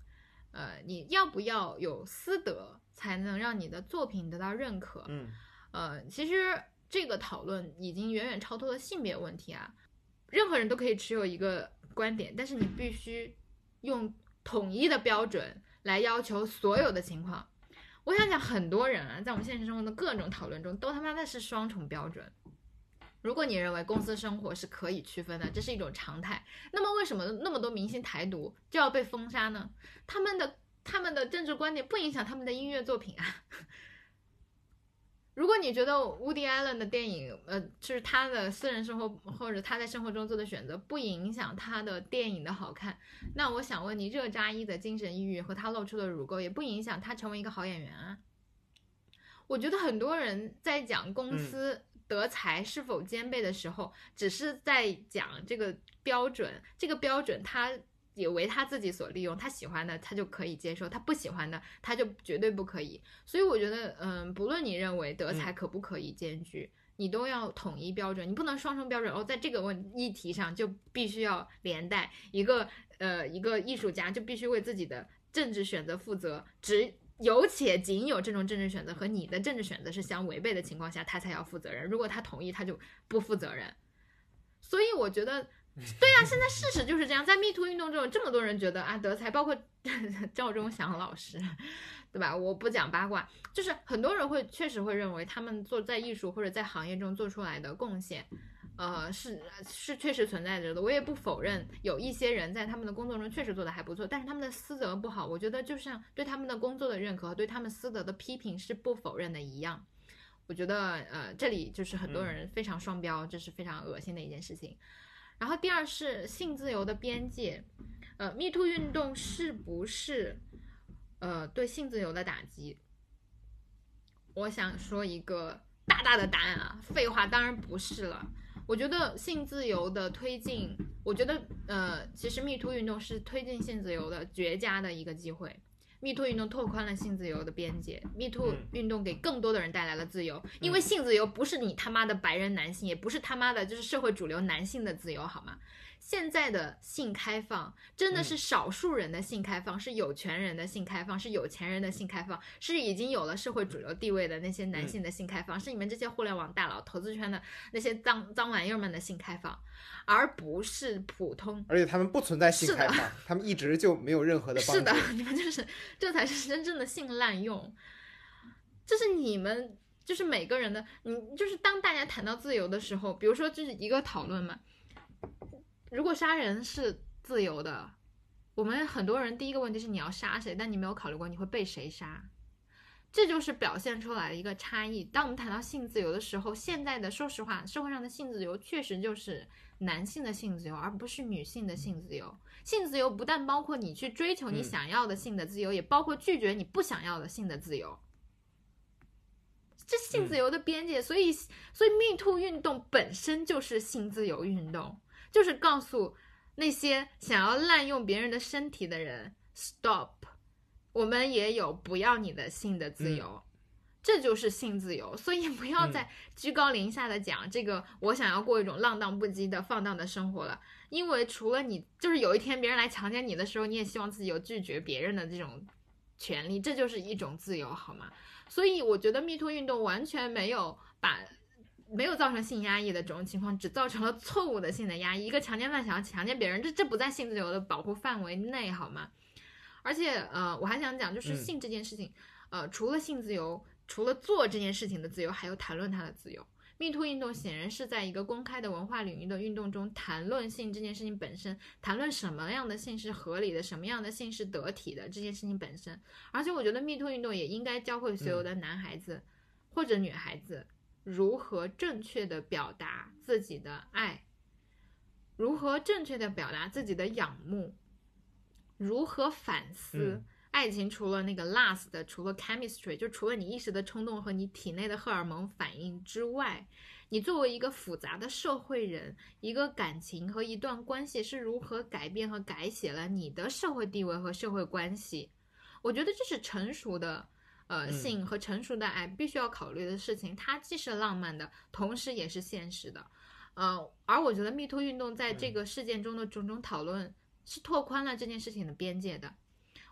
你要不要有私德才能让你的作品得到认可？其实这个讨论已经远远超脱了性别问题啊，任何人都可以持有一个观点，但是你必须用统一的标准来要求所有的情况。我想讲很多人啊，在我们现实生活的各种讨论中都他妈的是双重标准。如果你认为公司生活是可以区分的，这是一种常态，那么为什么那么多明星台独就要被封杀呢？他们的政治观点不影响他们的音乐作品啊。如果你觉得 Woody Allen 的电影就是他的私人生活或者他在生活中做的选择不影响他的电影的好看，那我想问你，热扎伊的精神抑郁和他露出的乳沟也不影响他成为一个好演员啊。我觉得很多人在讲公司德才是否兼备的时候，只是在讲这个标准，这个标准他也为他自己所利用，他喜欢的他就可以接受，他不喜欢的他就绝对不可以。所以我觉得不论你认为德才可不可以兼具，你都要统一标准，你不能双重标准在这个议题上就必须要连带一个艺术家就必须为自己的政治选择负责，有且仅有这种政治选择和你的政治选择是相违背的情况下，他才要负责任。如果他同意，他就不负责任。所以我觉得对啊，现在事实就是这样。在 MeToo 运动中，这么多人觉得啊，德才，包括赵忠祥老师，对吧？我不讲八卦，就是很多人确实会认为他们在艺术或者在行业中做出来的贡献，是确实存在着的。我也不否认有一些人在他们的工作中确实做得还不错，但是他们的私德不好，我觉得就像对他们的工作的认可和对他们私德的批评是不否认的一样。我觉得这里就是很多人非常双标，这是非常恶心的一件事情。然后第二是性自由的边界，MeToo 运动是不是对性自由的打击？我想说一个大大的答案啊，废话当然不是了。我觉得性自由的推进，我觉得其实 MeToo 运动是推进性自由的绝佳的一个机会。MeToo 运动拓宽了性自由的边界， MeToo 运动给更多的人带来了自由，因为性自由不是你他妈的白人男性，也不是他妈的就是社会主流男性的自由，好吗？现在的性开放真的是少数人的性开放，是有权人的性开放，是有钱人的性开放，是已经有了社会主流地位的那些男性的性开放，是你们这些互联网大佬投资圈的那些脏玩意儿们的性开放，而不是普通。 而且他们不存在性开放，他们一直就没有任何的帮助。 是的，你们这才是真正的性滥用，这是你们就是每个人的，就是当大家谈到自由的时候，比如说就是一个讨论嘛，如果杀人是自由的，我们很多人第一个问题是你要杀谁，但你没有考虑过你会被谁杀，这就是表现出来的一个差异。当我们谈到性自由的时候，现在的说实话，社会上的性自由确实就是男性的性自由，而不是女性的性自由。性自由不但包括你去追求你想要的性的自由，也包括拒绝你不想要的性的自由。这性自由的边界，所以 MeToo 运动本身就是性自由运动，就是告诉那些想要滥用别人的身体的人 ，stop， 我们也有不要你的性的自由，这就是性自由。所以不要再居高临下的讲这个，我想要过一种浪荡不羁的放荡的生活了，因为除了你，就是有一天别人来强奸你的时候，你也希望自己有拒绝别人的这种权利，这就是一种自由，好吗？所以我觉得 MeToo 运动完全没有造成性压抑的这种情况，只造成了错误的性的压抑。一个强奸犯想要强奸别人，这不在性自由的保护范围内，好吗？而且我还想讲，就是性这件事情，除了性自由，除了做这件事情的自由，还有谈论它的自由。MeToo 运动显然是在一个公开的文化领域的运动中谈论性这件事情本身，谈论什么样的性是合理的，什么样的性是得体的这件事情本身。而且我觉得 MeToo 运动也应该教会所有的男孩子或者女孩子如何正确的表达自己的爱，如何正确的表达自己的仰慕，如何反思爱情。除了那个 lust， 除了 chemistry， 就除了你一时的冲动和你体内的荷尔蒙反应之外，你作为一个复杂的社会人，一个感情和一段关系是如何改变和改写了你的社会地位和社会关系。我觉得这是成熟的性和成熟的爱必须要考虑的事情，它既是浪漫的，同时也是现实的。而我觉得 MeToo 运动在这个事件中的种种讨论是拓宽了这件事情的边界的。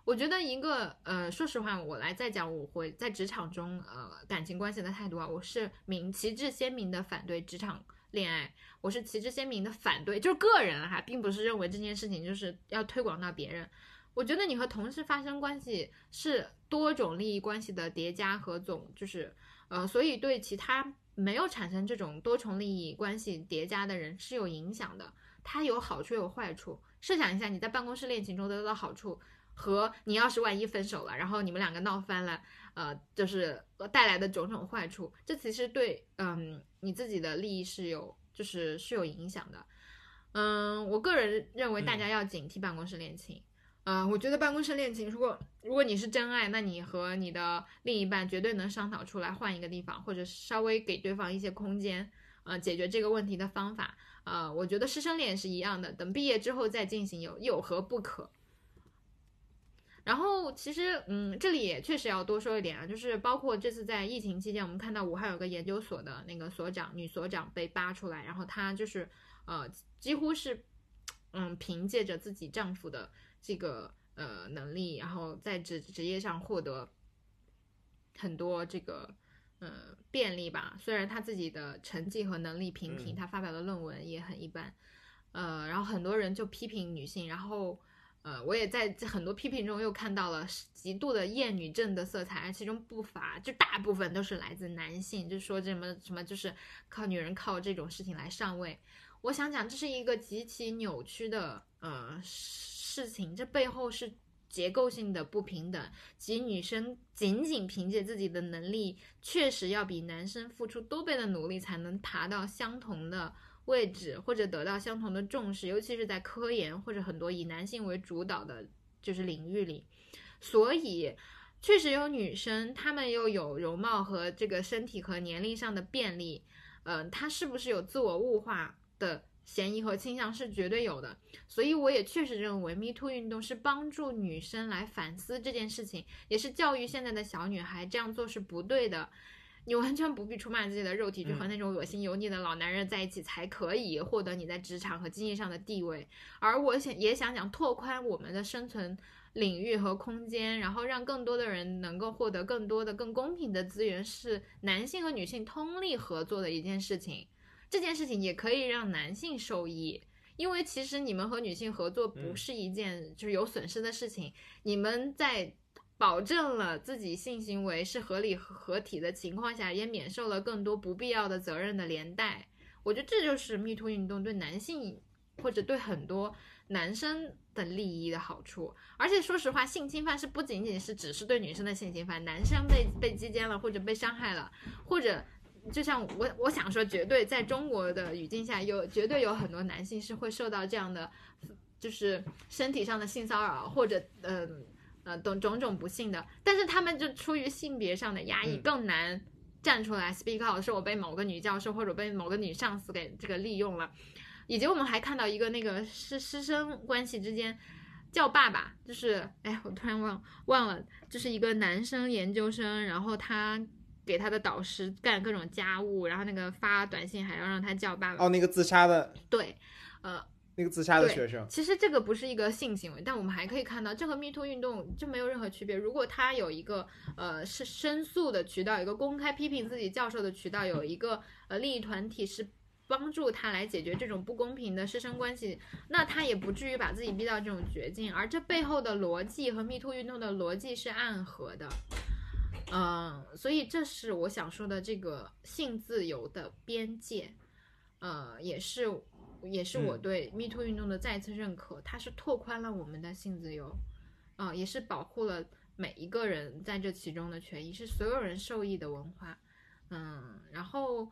我觉得一个说实话，我来再讲我会在职场中感情关系的态度啊，我是旗帜鲜明的反对职场恋爱，我是旗帜鲜明的反对，就是个人哈，并不是认为这件事情就是要推广到别人。我觉得你和同事发生关系是多种利益关系的叠加和就是所以对其他没有产生这种多重利益关系叠加的人是有影响的，它有好处有坏处。设想一下你在办公室恋情中得到好处和你要是万一分手了，然后你们两个闹翻了，就是带来的种种坏处，这其实对你自己的利益是有影响的。我个人认为大家要警惕办公室恋情。我觉得办公室恋情，如果你是真爱，那你和你的另一半绝对能商讨出来换一个地方，或者稍微给对方一些空间，解决这个问题的方法。我觉得师生恋也是一样的，等毕业之后再进行有何不可。然后其实这里也确实要多说一点啊，就是包括这次在疫情期间，我们看到武汉有个研究所的那个女所长被扒出来，然后她就是几乎是凭借着自己丈夫的这个能力，然后在职业上获得很多这个便利吧。虽然她自己的成绩和能力平平，她发表的论文也很一般，然后很多人就批评女性，然后我也在很多批评中又看到了极度的厌女症的色彩，而其中不乏就大部分都是来自男性，就说什么就是靠女人靠这种事情来上位。我想讲这是一个极其扭曲的事情，这背后是结构性的不平等，即女生仅仅凭借自己的能力确实要比男生付出多倍的努力才能爬到相同的位置或者得到相同的重视，尤其是在科研或者很多以男性为主导的就是领域里。所以确实有女生她们又有容貌和这个身体和年龄上的便利，她是不是有自我物化的嫌疑和倾向是绝对有的。所以我也确实认为 MeToo 运动是帮助女生来反思这件事情，也是教育现在的小女孩这样做是不对的。你完全不必出卖自己的肉体去和那种恶心油腻的老男人在一起，才可以获得你在职场和经济上的地位。而我也想拓宽我们的生存领域和空间，然后让更多的人能够获得更多的更公平的资源，是男性和女性通力合作的一件事情。这件事情也可以让男性受益，因为其实你们和女性合作不是一件就是有损失的事情，你们在保证了自己性行为是合理合体的情况下，也免受了更多不必要的责任的连带。我觉得这就是 MeToo 运动对男性或者对很多男生的利益的好处。而且说实话，性侵犯是不仅仅是只是对女生的性侵犯，男生被击奸了或者被伤害了，或者就像我想说，绝对在中国的语境下，绝对有很多男性是会受到这样的就是身体上的性骚扰，或者种种不幸的，但是他们就出于性别上的压抑，更难站出来 speak out， 是我被某个女教授或者被某个女上司给这个利用了。以及我们还看到一个那个师生关系之间叫爸爸，就是我突然忘了，就是一个男生研究生，然后他给他的导师干各种家务，然后那个发短信还要让他叫爸爸。 那个自杀的， 对， 那个自杀的学生。 其实这个不是一个性行为，但我们还可以看到，这和 MeToo 运动就没有任何区别。如果他有一个是申诉的渠道，一个公开批评自己教授的渠道，有一个利益团体是帮助他来解决这种不公平的师生关系，那他也不至于把自己逼到这种绝境。而这背后的逻辑和 MeToo 运动的逻辑是暗合的。所以这是我想说的这个性自由的边界，也是我对 MeToo 运动的再次认可，它是拓宽了我们的性自由，也是保护了每一个人在这其中的权益，是所有人受益的文化。然后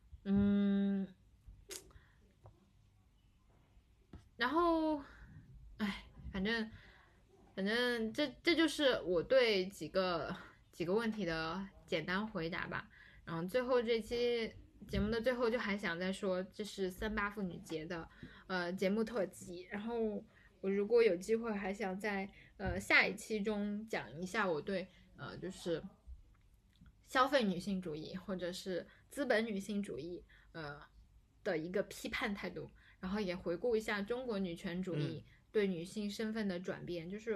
反正这就是我对几个问题的简单回答吧。然后最后这期节目的最后就还想再说，这是3·8妇女节的节目特辑。然后我如果有机会还想在下一期中讲一下我对就是消费女性主义或者是资本女性主义的一个批判态度，然后也回顾一下中国女权主义对女性身份的转变。就是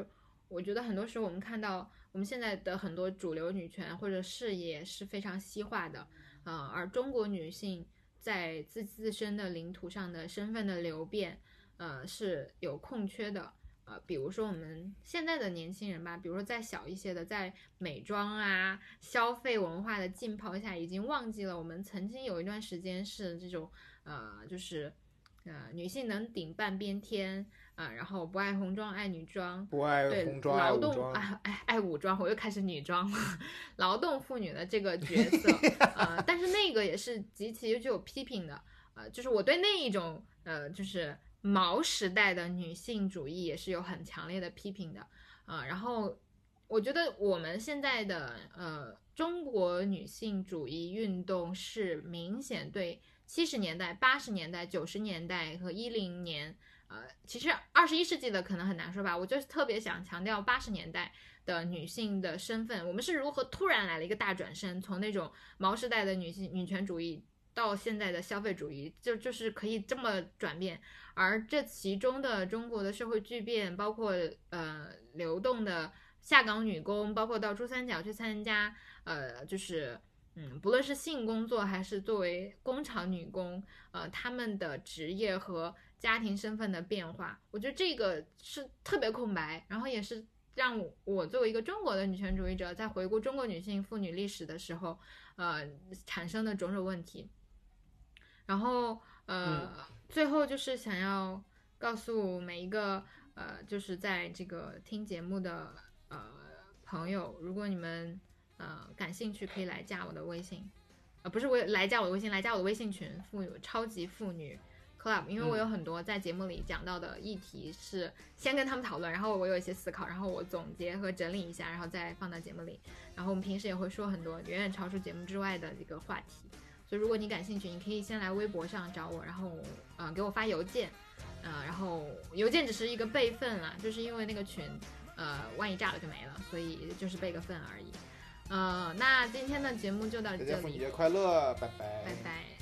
我觉得很多时候我们看到我们现在的很多主流女权或者事业是非常西化的，而中国女性在自身的领土上的身份的流变，是有空缺的。比如说我们现在的年轻人吧，比如说再小一些的，在美妆啊、消费文化的浸泡下，已经忘记了我们曾经有一段时间是这种就是女性能顶半边天然后不爱红妆爱女装， 不爱红妆爱武装，爱武装，我又开始女装了，劳动妇女的这个角色但是那个也是极其具有批评的就是我对那一种就是毛时代的女性主义也是有很强烈的批评的然后我觉得我们现在的中国女性主义运动是明显对70年代、80年代、90年代和10年，其实21世纪的可能很难说吧。我就特别想强调80年代的女性的身份，我们是如何突然来了一个大转身，从那种毛时代的女权主义到现在的消费主义，就是可以这么转变。而这其中的中国的社会巨变，包括流动的下岗女工，包括到珠三角去参加就是不论是性工作还是作为工厂女工她们的职业和家庭身份的变化，我觉得这个是特别空白，然后也是让我作为一个中国的女权主义者在回顾中国女性妇女历史的时候产生的种种问题。然后最后就是想要告诉每一个就是在这个听节目的朋友，如果你们感兴趣可以来加我的微信不是来加我的微信，来加我的微信群超级妇女 club， 因为我有很多在节目里讲到的议题是先跟他们讨论，然后我有一些思考，然后我总结和整理一下，然后再放到节目里，然后我们平时也会说很多远远超出节目之外的这个话题，所以如果你感兴趣，你可以先来微博上找我，然后给我发邮件然后邮件只是一个备份啦，就是因为那个群万一炸了就没了，所以就是备个份而已。那今天的节目就到这里， 大家妇女节快乐，拜拜， 拜拜。